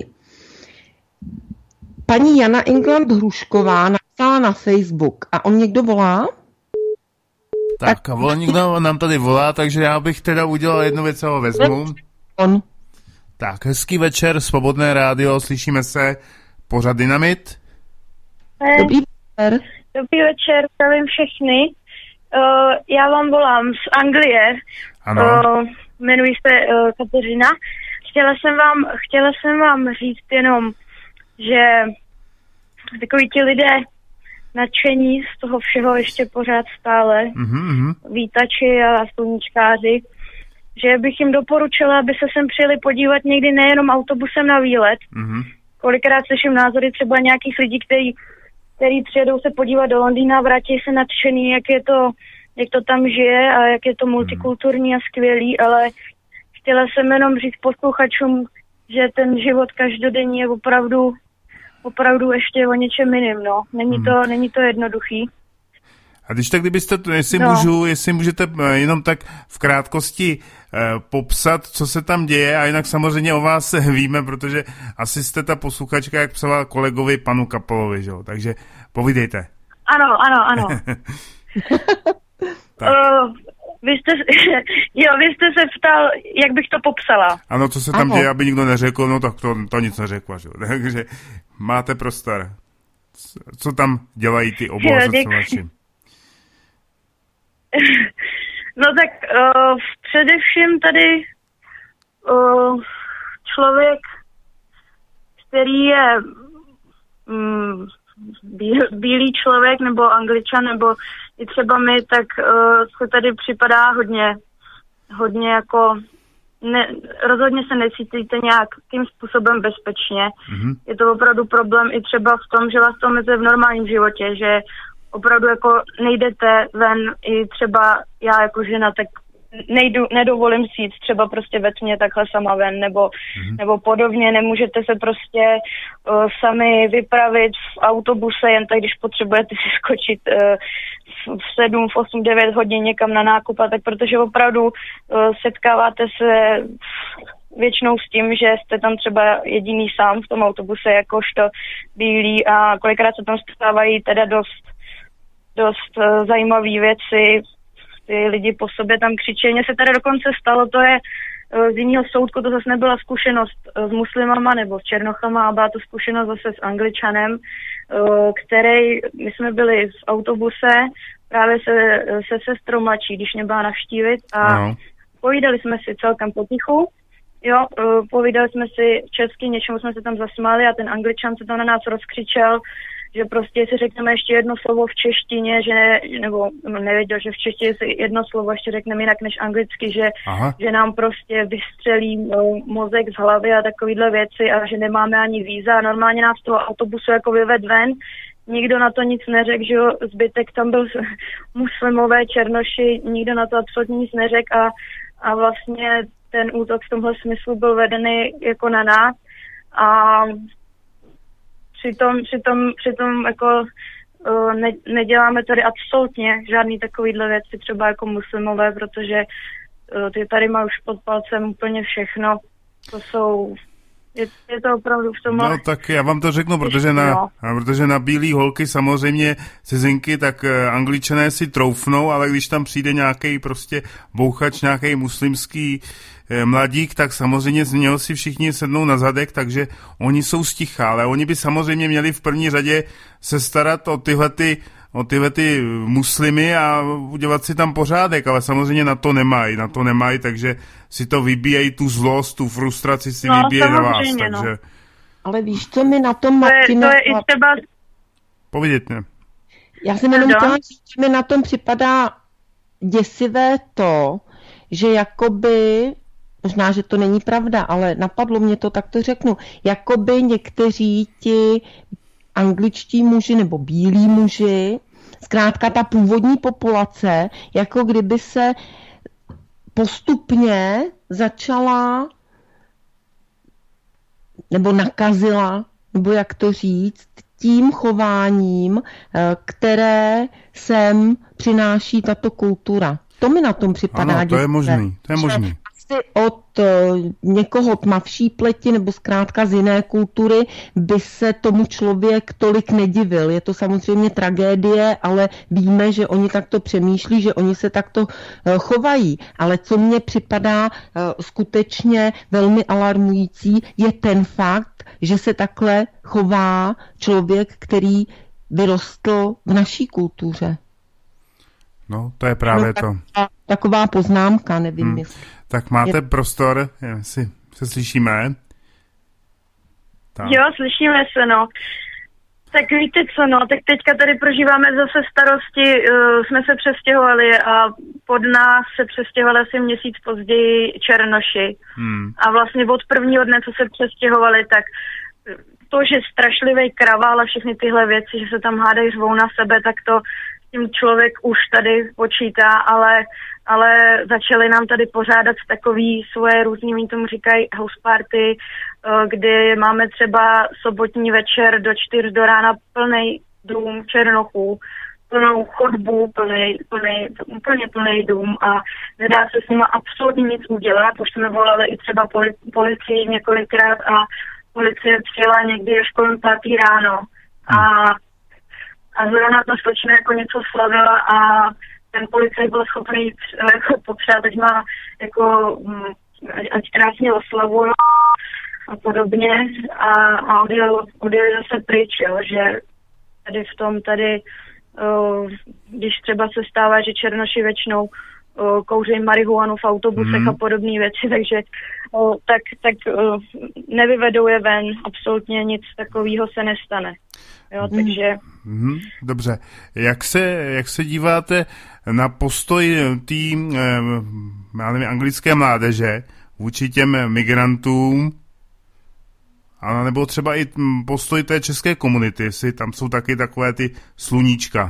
Paní Jana England Hrušková napsala na Facebook a on někdo volá? Tak, tak vol, někdo nám tady volá, takže já bych teda udělal jednu věc, co ho vezmu. On. Tak, hezký večer, Svobodné rádio, slyšíme se, pořad Dynamit. Dobrý večer. Dobrý večer, zdravím všechny. Uh, já vám volám z Anglie. Ano. Uh, jmenuji se uh, Kateřina. Chtěla jsem vám, chtěla jsem vám říct jenom, že takový ti lidé nadšení z toho všeho ještě pořád stále, mm-hmm. vítači a sluníčkáři, že bych jim doporučila, aby se sem přijeli podívat někdy nejenom autobusem na výlet. Mm-hmm. Kolikrát slyším názory třeba nějakých lidí, kteří který přijedou se podívat do Londýna a vrátí se nadšený, jak je to, jak to tam žije a jak je to multikulturní a skvělý, ale chtěla jsem jenom říct posluchačům, že ten život každodenní je opravdu, opravdu ještě o něčem jiným, no. Není to, hmm. není to jednoduchý. A když tak, kdybyste, jestli no. můžu, jestli můžete jenom tak v krátkosti eh, popsat, co se tam děje, a jinak samozřejmě o vás víme, protože asi jste ta posluchačka, jak psala kolegovi panu Kapalovi, že jo? Takže povídejte. Ano, ano, ano. uh, vy, jste, jo, vy jste se ptal, jak bych to popsala. Ano, co se tam ano. děje, aby nikdo neřekl, no tak to, to nic neřekla, že jo? Takže máte prostor. Co tam dělají ty obohacovači? No tak uh, především tady uh, člověk, který je um, bílý člověk nebo Angličan nebo i třeba my, tak uh, se tady připadá hodně, hodně jako, ne, rozhodně se necítíte nějakým způsobem bezpečně. Mm-hmm. Je to opravdu problém i třeba v tom, že vás to omezuje v normálním životě, že opravdu jako nejdete ven, i třeba já jako žena, tak nejdu, nedovolím si jít třeba prostě ve tmě takhle sama ven, nebo, mm-hmm. nebo podobně, nemůžete se prostě uh, sami vypravit v autobuse, jen tak, když potřebujete si skočit uh, v sedm, v osm, devět hodin někam na nákup, a tak protože opravdu uh, setkáváte se většinou s tím, že jste tam třeba jediný sám v tom autobuse, jakožto bílý, a kolikrát se tam stávají teda dost dost uh, zajímavé věci, ty lidi po sobě tam křičí. Mně se tady dokonce stalo, to je uh, z jiného soudku, to zase nebyla zkušenost uh, s muslimama nebo s černochama, a byla to zkušenost zase s Angličanem, uh, který, my jsme byli v autobuse právě se, se sestrou mladší, když mě byla navštívit, a no. povídali jsme si celkem potichu, jo, uh, povídali jsme si česky, něčemu jsme se tam zasmáli, a ten Angličan se tam na nás rozkřičel, že prostě si řekneme ještě jedno slovo v češtině, že ne, nebo nevěděl, že v češtině si jedno slovo ještě řekneme jinak než anglicky, že, že nám prostě vystřelí no, mozek z hlavy a takovýhle věci, a že nemáme ani víza. Normálně nás z toho autobusu jako vyved ven, nikdo na to nic neřekl, že jo, zbytek tam byl muslimové, černoši, nikdo na to absolutně nic neřekl, a, a vlastně ten útok v tomhle smyslu byl vedený jako na nás. A přitom, přitom, přitom jako ne, neděláme tady absolutně žádný takovýhle věci, třeba jako muslimové, protože ty tady mají už pod palcem úplně všechno. To jsou... Je, je to opravdu v tom... No tak já vám to řeknu, protože na, no. protože na bílý holky samozřejmě cizinky, tak Angličané si troufnou, ale když tam přijde nějaký prostě bouchač, nějaký muslimský eh, mladík, tak samozřejmě z něho si všichni sednou na zadek, takže oni jsou sticha, ale oni by samozřejmě měli v první řadě se starat o tyhle ty o tyhle ty muslimy a udělat si tam pořádek, ale samozřejmě na to nemají, na to nemají, takže si to vybíjejí, tu zlost, tu frustraci si no, vybíjejí na vás, no. takže... Ale víš, co mi na tom, to je, Martina... To je i třeba... Povědět mě. Já jsem jenom chtěla říct, že mi na tom připadá děsivé to, že jakoby, možná, že to není pravda, ale napadlo mě to, tak to řeknu, jakoby někteří ti angličtí muži nebo bílí muži, zkrátka ta původní populace, jako kdyby se postupně začala nebo nakazila, nebo jak to říct, tím chováním, které sem přináší tato kultura. To mi na tom připadá. Ano, to je možný, to je možný. Asi od někoho tmavší pleti nebo zkrátka z jiné kultury by se tomu člověk tolik nedivil. Je to samozřejmě tragédie, ale víme, že oni takto přemýšlí, že oni se takto chovají. Ale co mně připadá skutečně velmi alarmující, je ten fakt, že se takhle chová člověk, který vyrostl v naší kultuře. No, to je právě no, tak, to. Taková poznámka, nevím, hmm. jestli. Tak máte je... prostor, jestli se slyšíme. Tak. Jo, slyšíme se, no. Tak víte co, no, tak teďka tady prožíváme zase starosti, uh, jsme se přestěhovali a pod nás se přestěhovali asi měsíc později Černoši. Hmm. A vlastně od prvního dne, co se přestěhovali, tak to, že strašlivý kravál a všechny tyhle věci, že se tam hádají, řvou na sebe, tak to tím člověk už tady počítá, ale, ale začali nám tady pořádat takový svoje různý, oni tomu říkají house party, kdy máme třeba sobotní večer do čtyř do rána plnej dům Černochů, plnou chodbu, plnej, plnej, úplně plný dům a nedá se s nima absolutně nic udělat. Už jsme volali i třeba poli, policii několikrát a policie přijela někdy až kolem pátý ráno. A A zrovna ta slečna jako něco slavila a ten policajt byl schopný jako potřebovat, ať má jako, ať krásně oslavuje a podobně a, a odjel, odjel zase pryč, jo, že tady v tom tady, uh, když třeba se stává, že Černoši většinou uh, kouří marihuanu v autobusech mm. a podobné věci, takže uh, tak, tak uh, nevyvedou je ven, absolutně nic takového se nestane. Jo, takže... Mm, dobře. Jak se, jak se díváte na postoj té já nevím, anglické mládeže vůči těm migrantům, a nebo třeba i postoj té české komunity, jestli tam jsou taky takové ty sluníčka?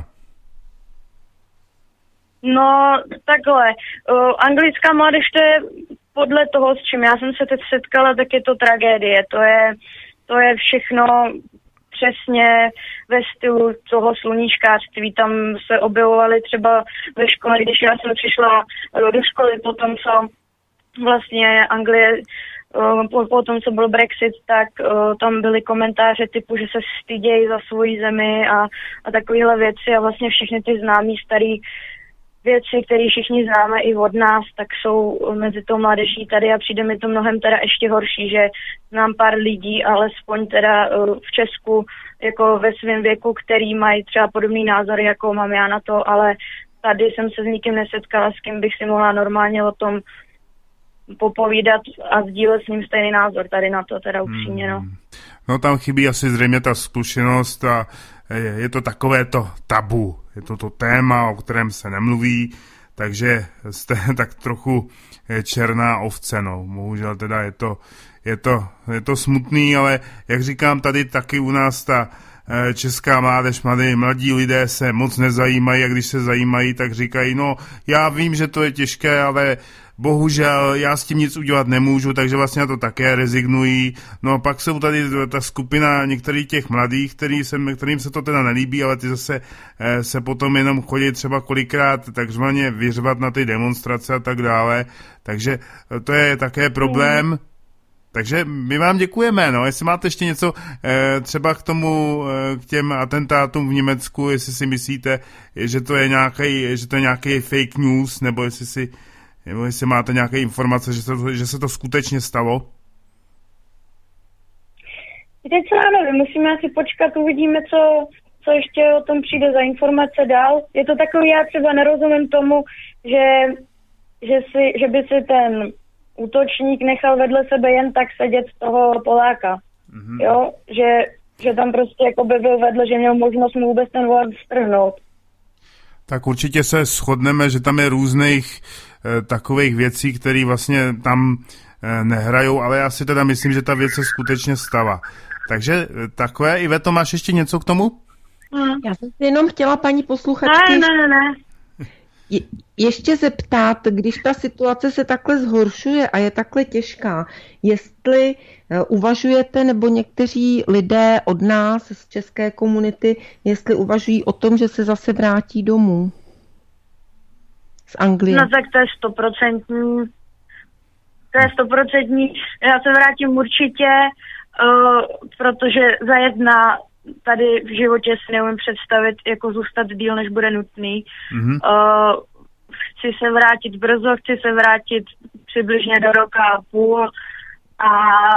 No, takhle. Uh, anglická mládež, to je podle toho, s čím já jsem se teď setkala, tak je to tragédie. To je, to je všechno přesně ve stylu toho sluníčkářství. Tam se objevovaly třeba ve škole, když já jsem přišla do školy, potom co vlastně Anglie, po, po tom, co byl Brexit, tak tam byly komentáře typu, že se stydějí za svoji zemi a, a takovéhle věci a vlastně všechny ty známý starý věci, které všichni známe i od nás, tak jsou mezi tou mládeží tady a přijde mi to mnohem teda ještě horší, že znám pár lidí, alespoň teda v Česku jako ve svém věku, který mají třeba podobný názory, jako mám já na to, ale tady jsem se s nikým nesetkala, s kým bych si mohla normálně o tom popovídat a sdílet s ním stejný názor tady na to, teda upřímně, no. No tam chybí asi zřejmě ta zkušenost a je to takové to tabu, je to to téma, o kterém se nemluví, takže jste tak trochu černá ovce, no. Bohužel teda je to, je to, je to smutný, ale jak říkám, tady taky u nás ta česká mládež, mladí, mladí lidé se moc nezajímají a když se zajímají, tak říkají, no já vím, že to je těžké, ale bohužel já s tím nic udělat nemůžu, takže vlastně na to také rezignují. No a pak jsou tady ta skupina některých těch mladých, který se, kterým se to teda nelíbí, ale ty zase eh, se potom jenom chodí třeba kolikrát takzvaně vyřvat na ty demonstrace a tak dále. Takže to je také problém. Mm. Takže my vám děkujeme, no, jestli máte ještě něco eh, třeba k tomu, eh, k těm atentátům v Německu, jestli si myslíte, že to je nějaký, že to je nějaký fake news, nebo jestli si, nebo jestli máte nějaké informace, že se to, že se to skutečně stalo? Teď co ano, musíme asi počkat, uvidíme, co, co ještě o tom přijde za informace dál. Je to takový, já třeba nerozumím tomu, že, že, si, že by si ten útočník nechal vedle sebe jen tak sedět z toho Poláka. Mm-hmm. Jo, že, že tam prostě jako by byl vedle, že měl možnost mu vůbec ten voják strhnout. Tak určitě se shodneme, že tam je různých e, takových věcí, které vlastně tam e, nehrajou, ale já si teda myslím, že ta věc se skutečně stala. Takže e, takové, Iveto, máš ještě něco k tomu? Mm. Já jsem si jenom chtěla paní posluchačky... Ne, ne, ne, ne. Je, ještě zeptat, když ta situace se takhle zhoršuje a je takhle těžká, jestli uh, uvažujete, nebo někteří lidé od nás z české komunity, jestli uvažují o tom, že se zase vrátí domů z Anglie. No tak to je stoprocentní. To je stoprocentní. Já se vrátím určitě, uh, protože za jedna tady v životě si neumím představit, jako zůstat díl, než bude nutný. Mm-hmm. Uh, chci se vrátit brzo, chci se vrátit přibližně do roka a půl a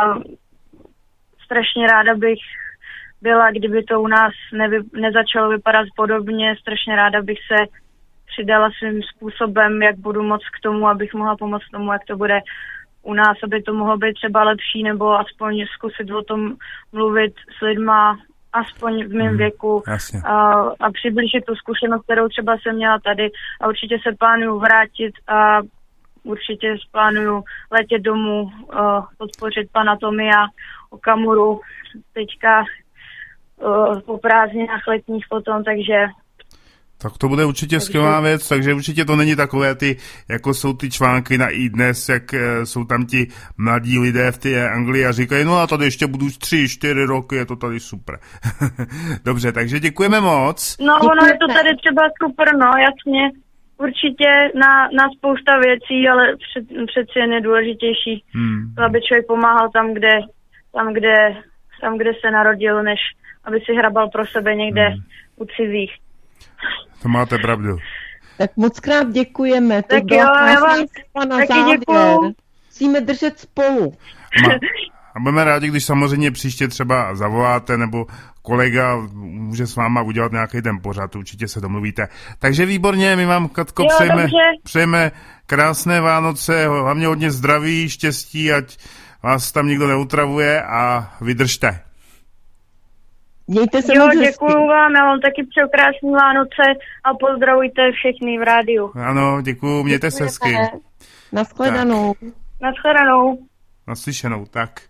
strašně ráda bych byla, kdyby to u nás nevy, nezačalo vypadat podobně, strašně ráda bych se přidala svým způsobem, jak budu moct k tomu, abych mohla pomoct tomu, jak to bude u nás, aby to mohlo být třeba lepší, nebo aspoň zkusit o tom mluvit s lidma, aspoň v mém věku mm, a, a přiblížit tu zkušenost, kterou třeba jsem měla tady a určitě se plánuju vrátit a určitě plánuju letět domů, uh, podpořit pana Tomia Okamuru teďka uh, po prázdninách letních potom, takže tak to bude určitě skvělá věc, takže určitě to není takové ty, jako jsou ty články na iDnes, jak e, jsou tam ti mladí lidé v té Anglii a říkají, no a tady ještě budu tři, čtyři roky, je to tady super. Dobře, takže děkujeme moc. No ono je to tady třeba super, no jasně, určitě na, na spousta věcí, ale před, přeci jen je důležitější, hmm. aby člověk pomáhal tam, kde, tam, kde, tam, kde se narodil, než aby si hrabal pro sebe někde hmm. u cizích. To máte pravdu. Tak moc krát děkujeme. Tak to jo, já vám na taky děkuju. Musíme držet spolu. A budeme rádi, když samozřejmě příště třeba zavoláte, nebo kolega může s váma udělat nějaký ten pořad, určitě se domluvíte. Takže výborně, my vám, Katko, jo, přejeme, přejeme krásné Vánoce, hlavně hodně zdraví, štěstí, ať vás tam nikdo neutravuje a vydržte. Mějte se jo, moc děkuju hezky. Vám, já vám taky přeju krásný Vánoce a pozdravujte všechny v rádiu. Ano, děkuju, mějte Děkujeme. se hezky. Naschledanou. Naschledanou. Naslyšenou, tak.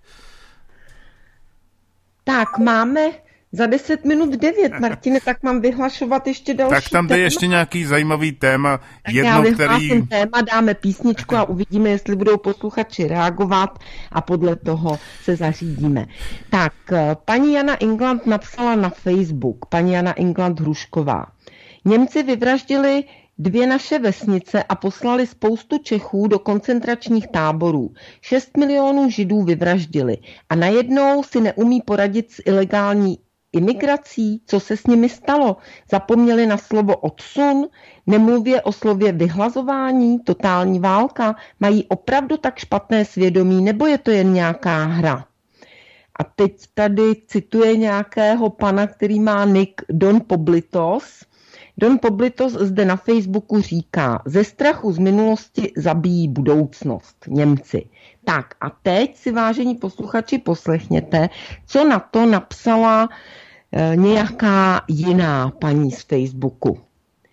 Tak, máme za deset minut devět, Martine, tak mám vyhlašovat ještě další Tak tam jde téma. ještě nějaký zajímavý téma. Tak jedno, já vyhlásím který... téma, dáme písničku a uvidíme, jestli budou posluchači reagovat a podle toho se zařídíme. Tak, paní Jana England napsala na Facebook, paní Jana England Hrušková. Němci vyvraždili dvě naše vesnice a poslali spoustu Čechů do koncentračních táborů. Šest milionů Židů vyvraždili a najednou si neumí poradit s ilegální imigrací, co se s nimi stalo? Zapomněli na slovo odsun, nemluvě o slově vyhlazování, totální válka, mají opravdu tak špatné svědomí, nebo je to jen nějaká hra? A teď tady cituje nějakého pana, který má nick Don Poblitos. Don Poblitos zde na Facebooku říká, ze strachu z minulosti zabíjí budoucnost Němci. Tak a teď si, vážení posluchači, poslechněte, co na to napsala e, nějaká jiná paní z Facebooku.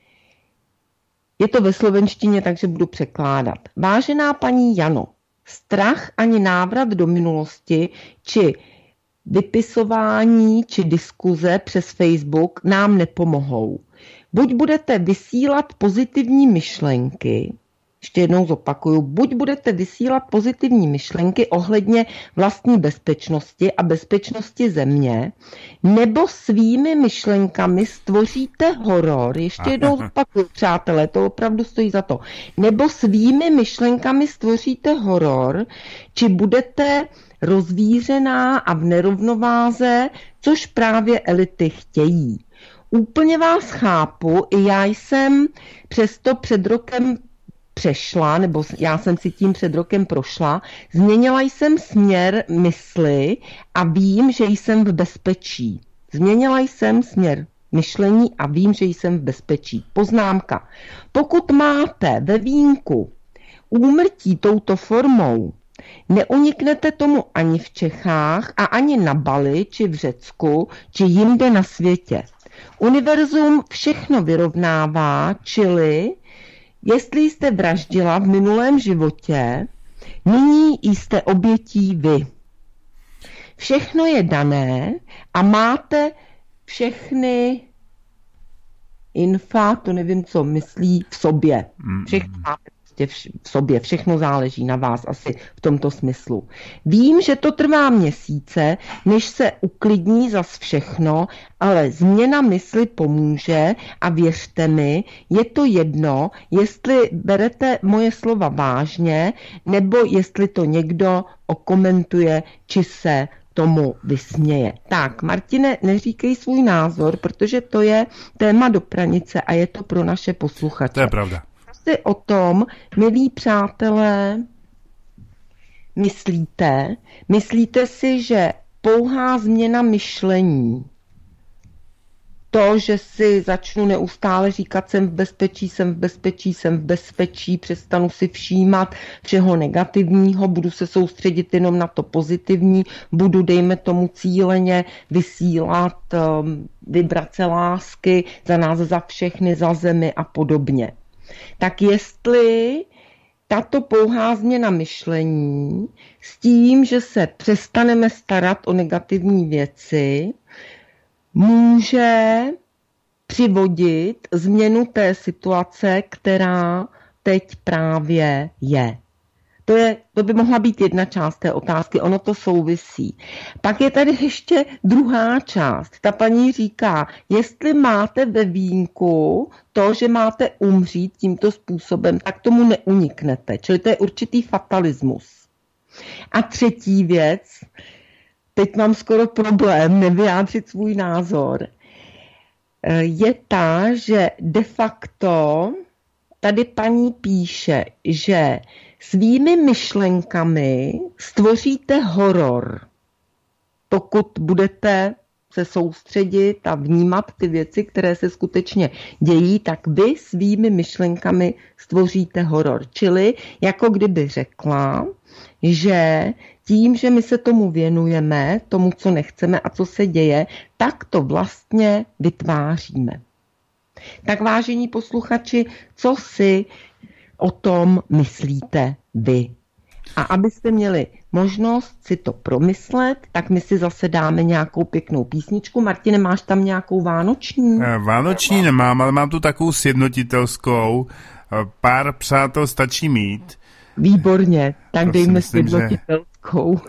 Je to ve slovenštině, takže budu překládat. Vážená paní Jano, strach ani návrat do minulosti, či vypisování, či diskuze přes Facebook nám nepomohou. Buď budete vysílat pozitivní myšlenky, ještě jednou zopakuju, buď budete vysílat pozitivní myšlenky ohledně vlastní bezpečnosti a bezpečnosti země, nebo svými myšlenkami stvoříte horor, ještě jednou zopakuju, přátelé, to opravdu stojí za to, nebo svými myšlenkami stvoříte horor, či budete rozvířená a v nerovnováze, což právě elity chtějí. Úplně vás chápu, i já jsem přesto před rokem přešla, nebo já jsem si tím před rokem prošla, změnila jsem směr mysli a vím, že jsem v bezpečí. Změnila jsem směr myšlení a vím, že jsem v bezpečí. Poznámka. Pokud máte ve vínku úmrtí touto formou, neuniknete tomu ani v Čechách a ani na Bali, či v Řecku, či jinde na světě. Univerzum všechno vyrovnává, čili jestli jste vraždila v minulém životě, nyní jste obětí vy. Všechno je dané a máte všechny infa, to nevím, co myslí, v sobě. Všechno máte v sobě, všechno záleží na vás asi v tomto smyslu. Vím, že to trvá měsíce, než se uklidní zas všechno, ale změna mysli pomůže a věřte mi, je to jedno, jestli berete moje slova vážně, nebo jestli to někdo okomentuje, či se tomu vysměje. Tak, Martine, neříkej svůj názor, protože to je téma do pranice a je to pro naše posluchače. To je pravda. Si o tom, milí přátelé, myslíte? Myslíte si, že pouhá změna myšlení, to, že si začnu neustále říkat, jsem v bezpečí, jsem v bezpečí, jsem v bezpečí, přestanu si všímat všeho negativního, budu se soustředit jenom na to pozitivní, budu, dejme tomu, cíleně vysílat um, vibrace lásky za nás, za všechny, za zemi a podobně. Tak jestli tato pouhá změna myšlení s tím, že se přestaneme starat o negativní věci, může přivodit změnu té situace, která teď právě je. To, je, to by mohla být jedna část té otázky, ono to souvisí. Pak je tady ještě druhá část. Ta paní říká, jestli máte ve vínku to, že máte umřít tímto způsobem, tak tomu neuniknete. Čili to je určitý fatalismus. A třetí věc, teď mám skoro problém nevyjádřit svůj názor, je ta, že de facto tady paní píše, že svými myšlenkami stvoříte horor. Pokud budete se soustředit a vnímat ty věci, které se skutečně dějí, tak vy svými myšlenkami stvoříte horor. Čili jako kdyby řekla, že tím, že my se tomu věnujeme, tomu, co nechceme a co se děje, tak to vlastně vytváříme. Tak vážení posluchači, co si o tom myslíte vy? A abyste měli možnost si to promyslet, tak my si zase dáme nějakou pěknou písničku. Martine, máš tam nějakou vánoční? Vánoční nemám, ale mám tu takovou sjednotitelskou. Pár přátel stačí mít. Výborně, tak to dejme si sjednotitelskou.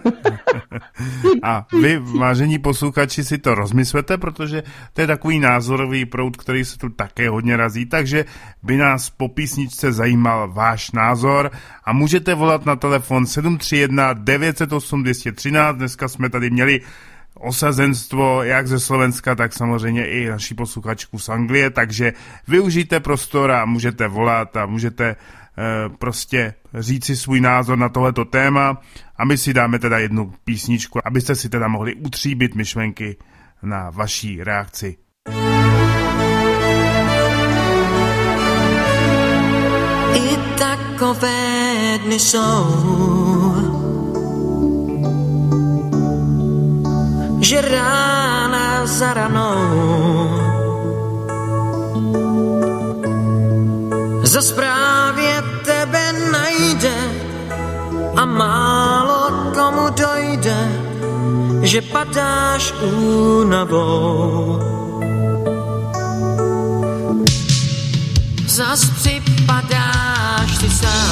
A vy, vážení posluchači, si to rozmyslete, protože to je takový názorový proud, který se tu také hodně razí, takže by nás po písničce zajímal váš názor a můžete volat na telefon sedm tři jedna devět nula osm dva jedna tři. Dneska jsme tady měli osazenstvo jak ze Slovenska, tak samozřejmě i naši posluchačku z Anglie, takže využijte prostor a můžete volat a můžete eh, prostě říct si svůj názor na tohleto téma a my si dáme teda jednu písničku, abyste si teda mohli utříbit myšlenky na vaší reakci. I takové dny jsou, že rána za ranou za zprávě tebe najde a málo komu dojde, že padáš únavou. Zas připadáš si sám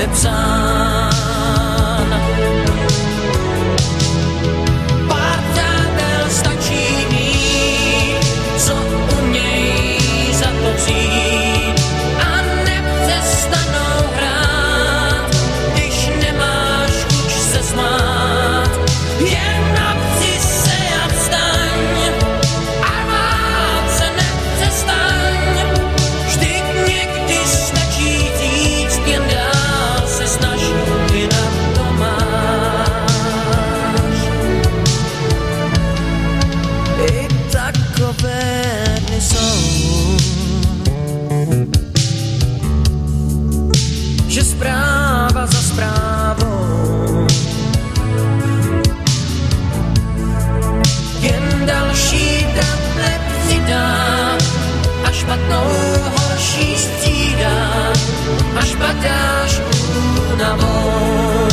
přepsán. Pár přátel stačí mít, co umějí za to vzít a nepřestanou hrát, když nemáš chuť se smát. Jen napři se a vstaň, armád se nepřestaň, vždyť někdy stačí říct, jen dál se snaž, jinak to máš. I takové dny jsou, že zpráva za zprávou jen další dat nepřidá a špatnou horší střídá, až padáš únavou.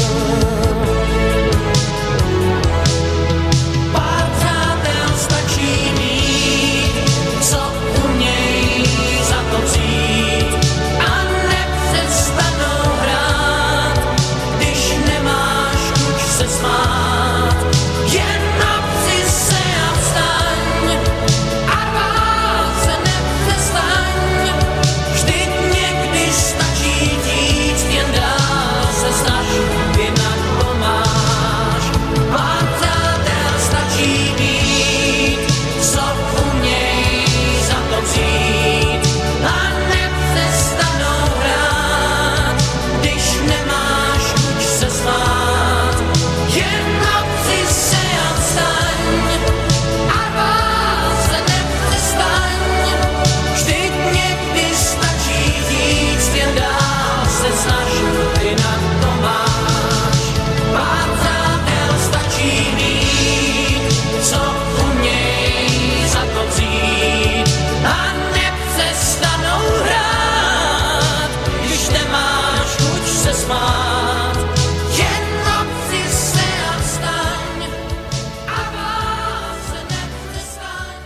Pár přátel stačí mít, co umějí za to vzít a nepřestanou hrát, když nemáš chuť se smát. Jen napři se a vstaň, armád se nepřestaň, vždyť někdy stačí říct, jen dál se snaž, jinak to máš. Pár přátel stačí mít, co umějí za to vzít a nepřestanou hrát, když nemáš chuť se smát. Jen napři se a vstaň, armád se nepřestaň, vždyť někdy stačí říct, jen dál se snaž, jinak to máš. Pár přátel stačí mít, co umějí za to vzít a nepřestanou hrát, když nemáš chuť se smát. Jen napři se a vstaň, armád se nepřestaň.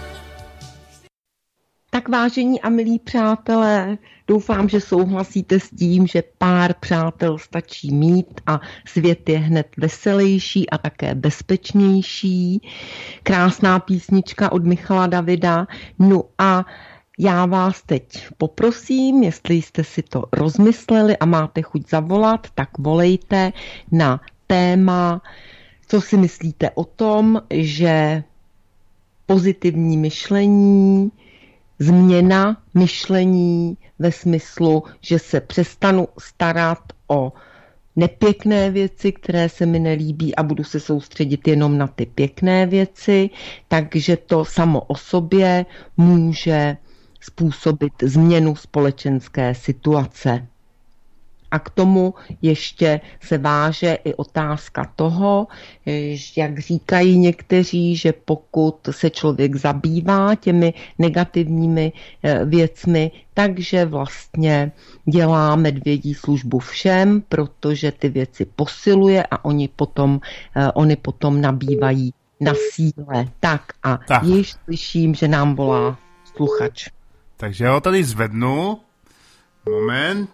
Tak vážení a milí přátelé, doufám, že souhlasíte s tím, že pár přátel stačí mít a svět je hned veselější a také bezpečnější. Krásná písnička od Michala Davida. No a já vás teď poprosím, jestli jste si to rozmysleli a máte chuť zavolat, tak volejte na téma, co si myslíte o tom, že pozitivní myšlení, změna myšlení ve smyslu, že se přestanu starat o nepěkné věci, které se mi nelíbí a budu se soustředit jenom na ty pěkné věci, takže to samo o sobě může způsobit změnu společenské situace. A k tomu ještě se váže i otázka toho, jak říkají někteří, že pokud se člověk zabývá těmi negativními věcmi, takže vlastně dělá medvědí službu všem, protože ty věci posiluje a oni potom, oni potom nabývají na síle. Tak a tak. Již slyším, že nám volá sluchač. Takže já ho tady zvednu. Moment.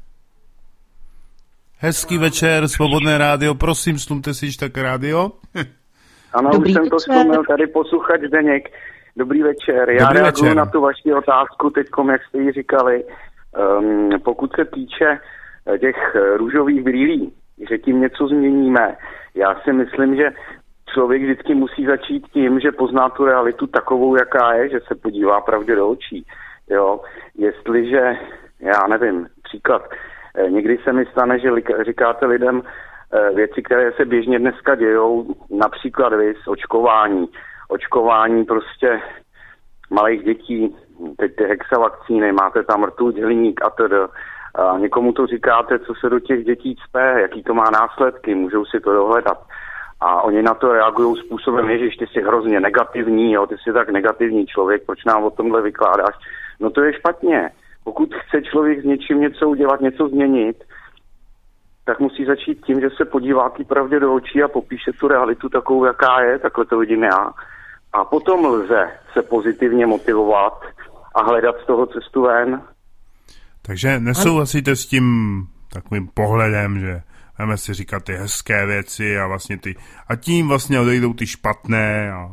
Hezký večer, Svobodné rádio, prosím, slumte si již tak rádio. Ano, Dobrý už jsem večer. to vzpomněl, tady posluchač Zdeněk. Dobrý večer, já Dobrý reaguju večer. na tu vaši otázku teďkom, jak jste ji říkali. Um, pokud se týče těch růžových brýlí, že tím něco změníme, já si myslím, že člověk vždycky musí začít tím, že pozná tu realitu takovou, jaká je, že se podívá pravdě do očí. Jo? Jestliže, já nevím, příklad, někdy se mi stane, že říkáte lidem věci, které se běžně dneska dějou, například vys, očkování. Očkování prostě malých dětí, teď ty hexavakcíny, máte tam rtuť, hliník a tedy. A někomu to říkáte, co se do těch dětí cpe, jaký to má následky, můžou si to dohledat. A oni na to reagují způsobem, ježiš, ty jsi hrozně negativní, jo, ty jsi tak negativní člověk, proč nám o tomhle vykládáš? No to je špatně. Pokud chce člověk s něčím něco udělat, něco změnit, tak musí začít tím, že se podívá té pravdě do očí a popíše tu realitu takovou, jaká je, takhle to vidím já. A potom lze se pozitivně motivovat a hledat z toho cestu ven. Takže nesouhlasíte s tím takovým pohledem, že máme si říkat ty hezké věci a vlastně ty, a tím vlastně odejdou ty špatné. A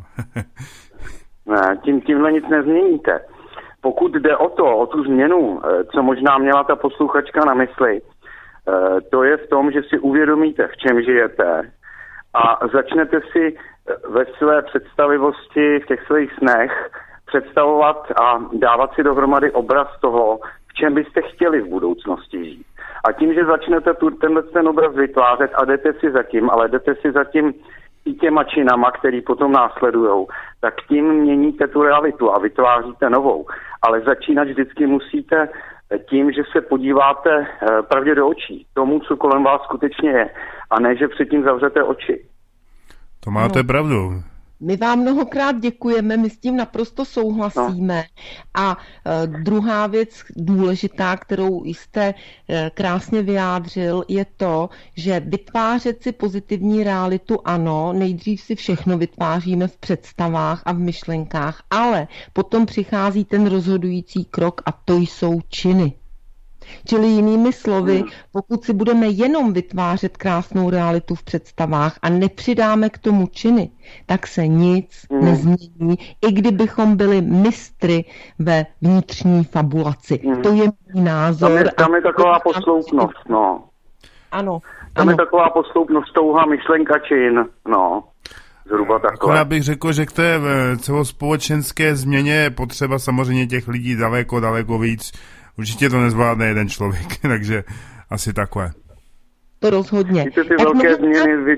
ne, tím, tímhle nic nezměníte. Pokud jde o to, o tu změnu, co možná měla ta posluchačka na mysli, to je v tom, že si uvědomíte, v čem žijete a začnete si ve své představivosti, v těch svých snech představovat a dávat si dohromady obraz toho, v čem byste chtěli v budoucnosti žít. A tím, že začnete tu, tenhle ten obraz vytvářet a jdete si za tím, ale jdete si za tím i těma činama, který potom následujou, tak tím měníte tu realitu a vytváříte novou. Ale začínat vždycky musíte tím, že se podíváte pravdě do očí, tomu, co kolem vás skutečně je, a ne, že předtím zavřete oči. To máte no. pravdu. My vám mnohokrát děkujeme, my s tím naprosto souhlasíme. No. A e, druhá věc důležitá, kterou jste e, krásně vyjádřil, je to, že vytvářet si pozitivní realitu, ano, nejdřív si všechno vytváříme v představách a v myšlenkách, ale potom přichází ten rozhodující krok a to jsou činy. Čili jinými slovy, pokud si budeme jenom vytvářet krásnou realitu v představách a nepřidáme k tomu činy, tak se nic mm. nezmění, i kdybychom byli mistry ve vnitřní fabulaci. Mm. To je můj názor. Tam je, tam je taková posloupnost, no. Ano. Tam ano. je taková posloupnost, touha, myšlenka, čin, no. Zhruba takové. Já bych řekl, že k té celospolečenské změně je potřeba samozřejmě těch lidí daleko, daleko víc. Určitě to nezvládne jeden člověk, takže asi takové. To rozhodně. Víte, ty tak velké můžete... změny zvěč...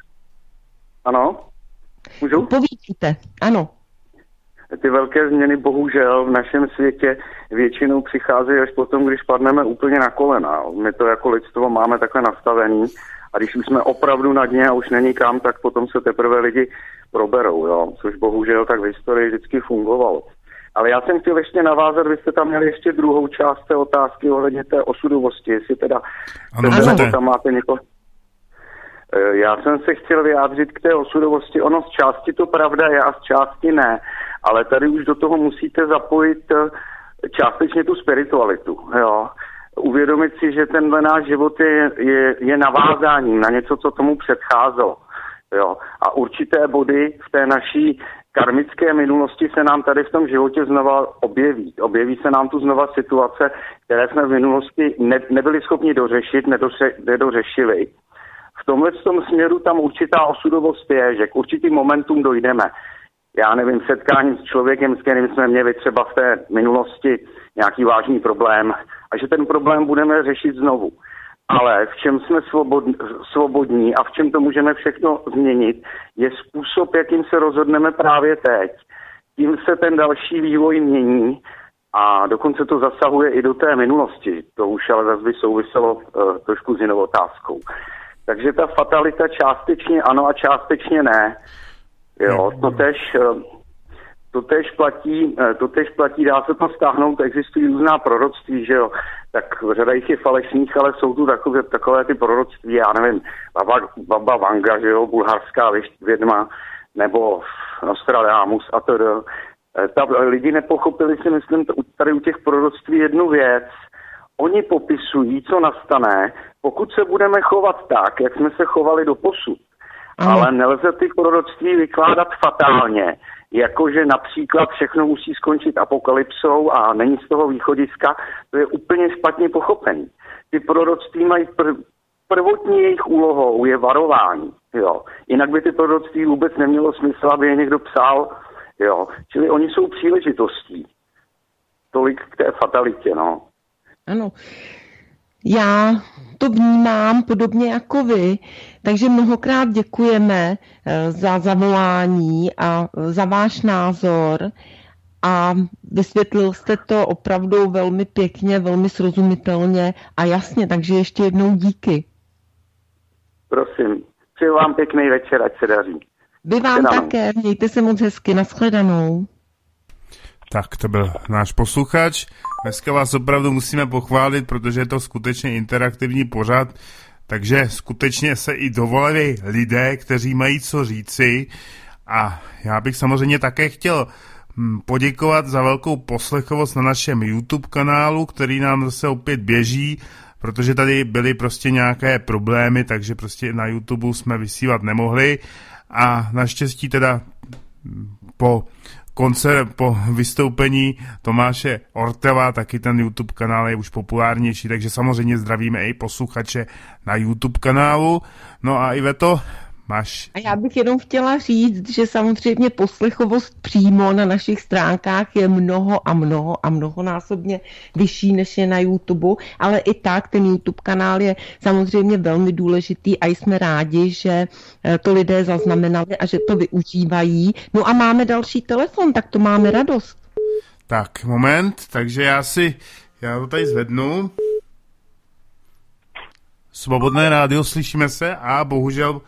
Ano? Můžu? Povídejte, ano. Ty velké změny bohužel v našem světě většinou přicházejí až potom, když padneme úplně na kolena. My to jako lidstvo máme takhle nastavený a když už jsme opravdu na dně a už není kam, tak potom se teprve lidi proberou, jo? Což bohužel tak v historii vždycky fungovalo. Ale já jsem chtěl ještě navázat, vy jste tam měli ještě druhou část té otázky ohledně té osudovosti, jestli teda ano, nebo tam máte někoho. Já jsem se chtěl vyjádřit k té osudovosti, ono z části to pravda je a z části ne, ale tady už do toho musíte zapojit částečně tu spiritualitu, jo. Uvědomit si, že tenhle náš život je, je, je navázáním na něco, co tomu předcházelo, jo. A určité body v té naší karmické minulosti se nám tady v tom životě znova objeví. Objeví se nám tu znova situace, které jsme v minulosti ne, nebyli schopni dořešit, nedoře, nedořešili. V tomhle tom směru tam určitá osudovost je, že k určitým momentům dojdeme. Já nevím, setkáním s člověkem, s kterým jsme měli třeba v té minulosti nějaký vážný problém a že ten problém budeme řešit znovu. Ale v čem jsme svobodní a v čem to můžeme všechno změnit, je způsob, jakým se rozhodneme právě teď. Tím se ten další vývoj mění a dokonce to zasahuje i do té minulosti. To už ale zase by souviselo uh, trošku s jinou otázkou. Takže ta fatalita částečně ano a částečně ne. Jo, to tež, uh, to tež platí, uh, to tež platí, dá se to stáhnout, existují různá proroctví, že jo. Tak řada jich je falešných, ale jsou tu takové, takové ty proroctví, já nevím, Baba, Baba Vanga, že jo, bulharská vědma, nebo Nostradamus a to. Ta, lidi nepochopili si, myslím, tady u těch proroctví jednu věc. Oni popisují, co nastane, pokud se budeme chovat tak, jak jsme se chovali doposud. Mm. Ale nelze ty proroctví vykládat fatálně, jakože například všechno musí skončit apokalypsou a není z toho východiska, to je úplně špatně pochopený. Ty proroctví mají pr- prvotní jejich úlohou je varování, jo. Jinak by ty proroctví vůbec nemělo smysl, aby je někdo psal, jo. Čili oni jsou příležitostí. Tolik k té fatalitě, no. Ano. Já to vnímám podobně jako vy, takže mnohokrát děkujeme za zavolání a za váš názor a vysvětlil jste to opravdu velmi pěkně, velmi srozumitelně a jasně, takže ještě jednou díky. Prosím, přeju vám pěkný večer, ať se daří. Vy vám také, mějte se moc hezky, nashledanou. Tak to byl náš posluchač. Dneska vás opravdu musíme pochválit, protože je to skutečně interaktivní pořad, takže skutečně se i dovolili lidé, kteří mají co říci a já bych samozřejmě také chtěl poděkovat za velkou poslechovost na našem YouTube kanálu, který nám zase opět běží protože tady byly prostě nějaké problémy, takže prostě na YouTube jsme vysílat nemohli a naštěstí teda po koncert, po vystoupení Tomáše Ortela, taky ten YouTube kanál je už populárnější, takže samozřejmě zdravíme i posluchače na YouTube kanálu. No a Iveto, máš... A já bych jenom chtěla říct, že samozřejmě poslechovost přímo na našich stránkách je mnoho a mnoho a mnohonásobně vyšší, než je na YouTube, ale i tak ten YouTube kanál je samozřejmě velmi důležitý a jsme rádi, že to lidé zaznamenali a že to využívají. No a máme další telefon, tak to máme radost. Tak, moment, takže já si, já to tady zvednu. Svobodné rádio, slyšíme se a bohužel...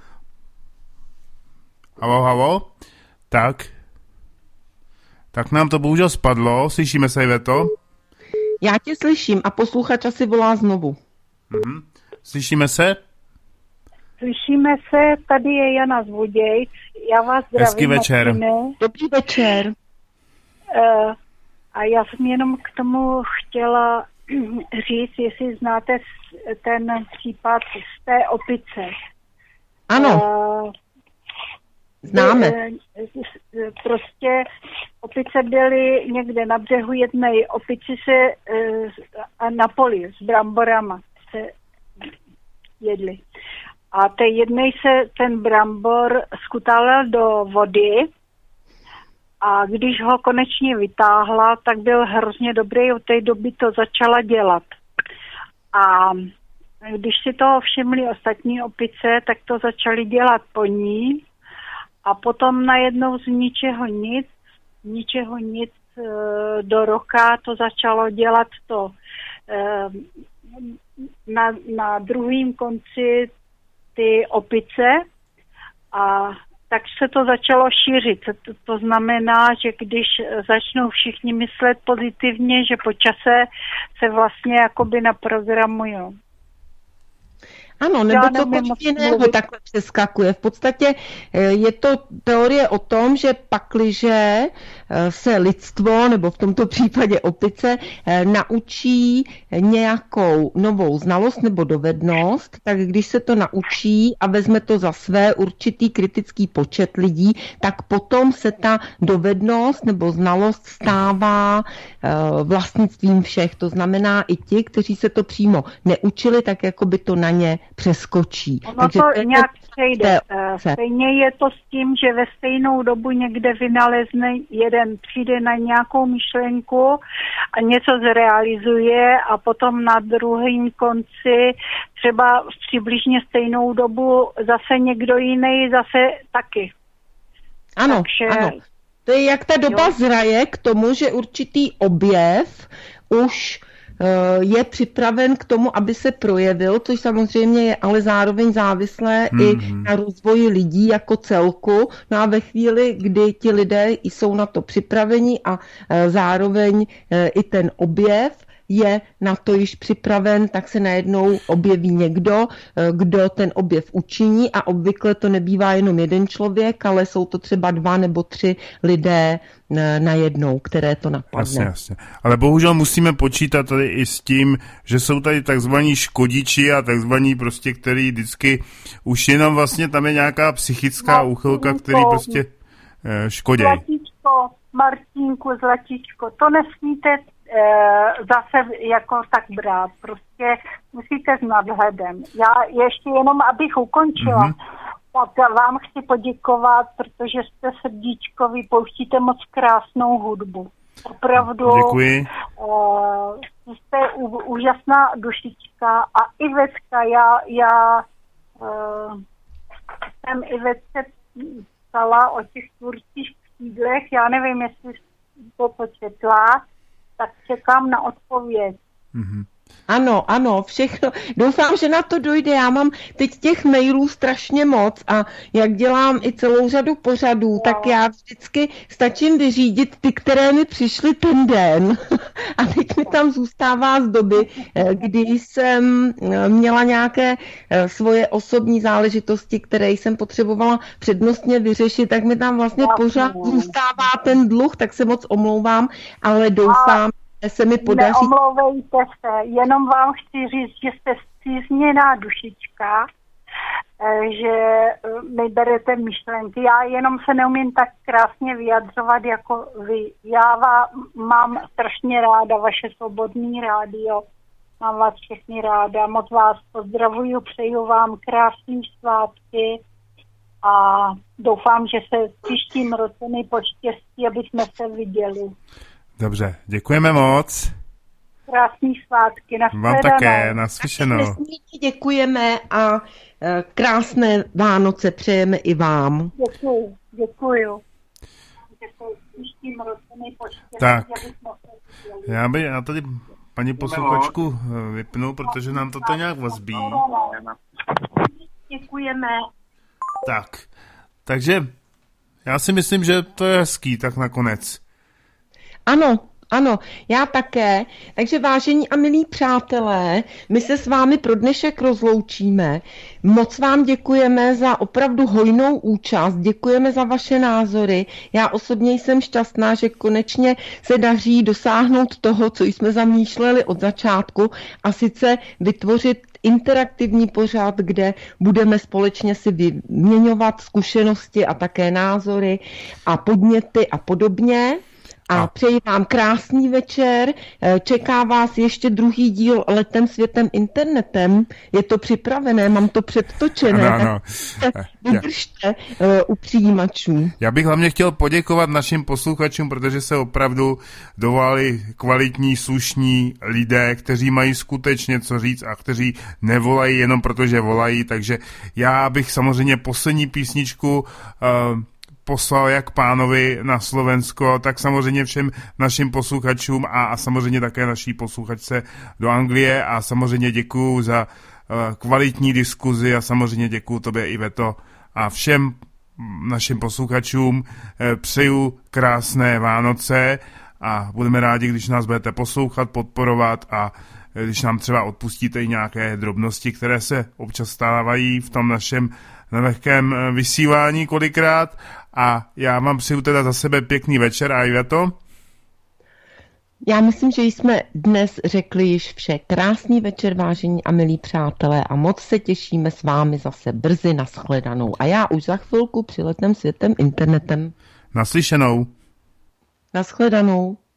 Halo, halo? Tak. Tak nám to bohužel spadlo. Slyšíme se, Iveto? Já tě slyším a posluchač asi volá znovu. Mhm. Slyšíme se? Slyšíme se, tady je Jana z Budějc. Já vás zdravím. Hezký večer. Martine. Dobrý večer. Uh, a já jsem jenom k tomu chtěla říct, jestli znáte ten případ z té opice. Ano. Uh, Známe. Prostě opice byly někde na břehu jedné opici se a na poli s bramborama se jedli. A té jedné se ten brambor skutálel do vody a když ho konečně vytáhla, tak byl hrozně dobrý, od té doby to začala dělat. A když si toho všimli ostatní opice, tak to začali dělat po ní. A potom najednou z ničeho nic, ničeho nic do roka to začalo dělat to. Na, na druhém konci ty opice a tak se to začalo šířit. To, to znamená, že když začnou všichni myslet pozitivně, že po čase se vlastně jakoby naprogramujou. Ano, nebo cokoliv jiného takhle přeskakuje. V podstatě je to teorie o tom, že pakliže se lidstvo, nebo v tomto případě opice, naučí nějakou novou znalost nebo dovednost, tak když se to naučí a vezme to za své určitý kritický počet lidí, tak potom se ta dovednost nebo znalost stává vlastnictvím všech. To znamená i ti, kteří se to přímo neučili, tak jako by to na ně přeskočí. Ono Takže to nějak přejde. Stejně je to s tím, že ve stejnou dobu někde vynalezne jeden, přijde na nějakou myšlenku a něco zrealizuje a potom na druhém konci třeba v přibližně stejnou dobu zase někdo jiný zase taky. Ano, Takže, ano. To je jak ta doba jo. zraje k tomu, že určitý objev už je připraven k tomu, aby se projevil, což samozřejmě je ale zároveň závislé mm-hmm. i na rozvoji lidí jako celku. No a ve chvíli, kdy ti lidé jsou na to připraveni a zároveň i ten objev je na to již připraven, tak se najednou objeví někdo, kdo ten objev učiní a obvykle to nebývá jenom jeden člověk, ale jsou to třeba dva nebo tři lidé najednou, které to napadne. Jasně, jasně. Ale bohužel musíme počítat tady i s tím, že jsou tady takzvaní škodiči a takzvaní prostě, který vždycky už jenom vlastně tam je nějaká psychická no, úchylka, který prostě eh, škodí. Zlatíčko, Martínku, Zlatíčko, to nesmíte zase jako tak brát. Prostě musíte s nadhledem. Já ještě jenom, abych ukončila, mm-hmm. tak vám chci poděkovat, protože jste srdíčko, pouštíte moc krásnou hudbu. Opravdu. Děkuji. Uh, jste u, úžasná dušička a Ivetka, já, já uh, jsem Ivetce psala o těch tvůrčích křídlech, já nevím, jestli to početla, tak čekám na odpověď. Mm-hmm. Ano, ano, všechno. Doufám, že na to dojde. Já mám teď těch mailů strašně moc a jak dělám i celou řadu pořadů, no. tak já vždycky stačím vyřídit ty, které mi přišly ten den. A teď mi tam zůstává z doby, kdy jsem měla nějaké svoje osobní záležitosti, které jsem potřebovala přednostně vyřešit, tak mi tam vlastně pořád zůstává ten dluh, tak se moc omlouvám, ale doufám, se mi podaří. Neomlouvejte se, jenom vám chci říct, že jste střízněná dušička, že mi berete myšlenky. Já jenom se neumím tak krásně vyjadřovat jako vy. Já vám mám strašně ráda vaše svobodný rádio. Mám vás všechny ráda. Moc vás pozdravuju, přeju vám krásný svátky a doufám, že se v příštím roce mi poštěstí, aby jsme se viděli. Dobře, děkujeme moc. Krásný svátky, naslyšenou. Vám také, naslyšenou. Děkujeme a krásné Vánoce přejeme i vám. Děkuju, děkuju. Tak, já, by, já tady paní posluchačku vypnu, protože nám toto nějak vazbí. Děkujeme. Tak, takže já si myslím, že to je hezký, tak nakonec. Ano, ano, já také. Takže vážení a milí přátelé, my se s vámi pro dnešek rozloučíme. Moc vám děkujeme za opravdu hojnou účast, děkujeme za vaše názory. Já osobně jsem šťastná, že konečně se daří dosáhnout toho, co jsme zamýšleli od začátku, a sice vytvořit interaktivní pořad, kde budeme společně si vyměňovat zkušenosti a také názory a podněty a podobně. A přeji vám krásný večer, čeká vás ještě druhý díl Letem světem internetem, je to připravené, mám to předtočené, ano, ano. Vydržte u přijímačů. Já bych hlavně chtěl poděkovat našim posluchačům, protože se opravdu dovolali kvalitní, slušní lidé, kteří mají skutečně co říct a kteří nevolají jenom protože volají, takže já bych samozřejmě poslední písničku uh, poslal jak pánovi na Slovensko, tak samozřejmě všem našim posluchačům a, a samozřejmě také naší posluchačce do Anglie a samozřejmě děkuju za uh, kvalitní diskuzi a samozřejmě děkuju tobě, Iveto, a všem našim posluchačům uh, přeju krásné Vánoce a budeme rádi, když nás budete poslouchat, podporovat a když nám třeba odpustíte i nějaké drobnosti, které se občas stávají v tom našem nelehkém vysílání kolikrát. A já vám přeju teda za sebe pěkný večer a Iveto? Já myslím, že jsme dnes řekli již vše. Krásný večer, vážení a milí přátelé, a moc se těšíme s vámi zase brzy na shledanou. A já už za chvilku při Letem světem internetem. Naslyšenou. Na shledanou.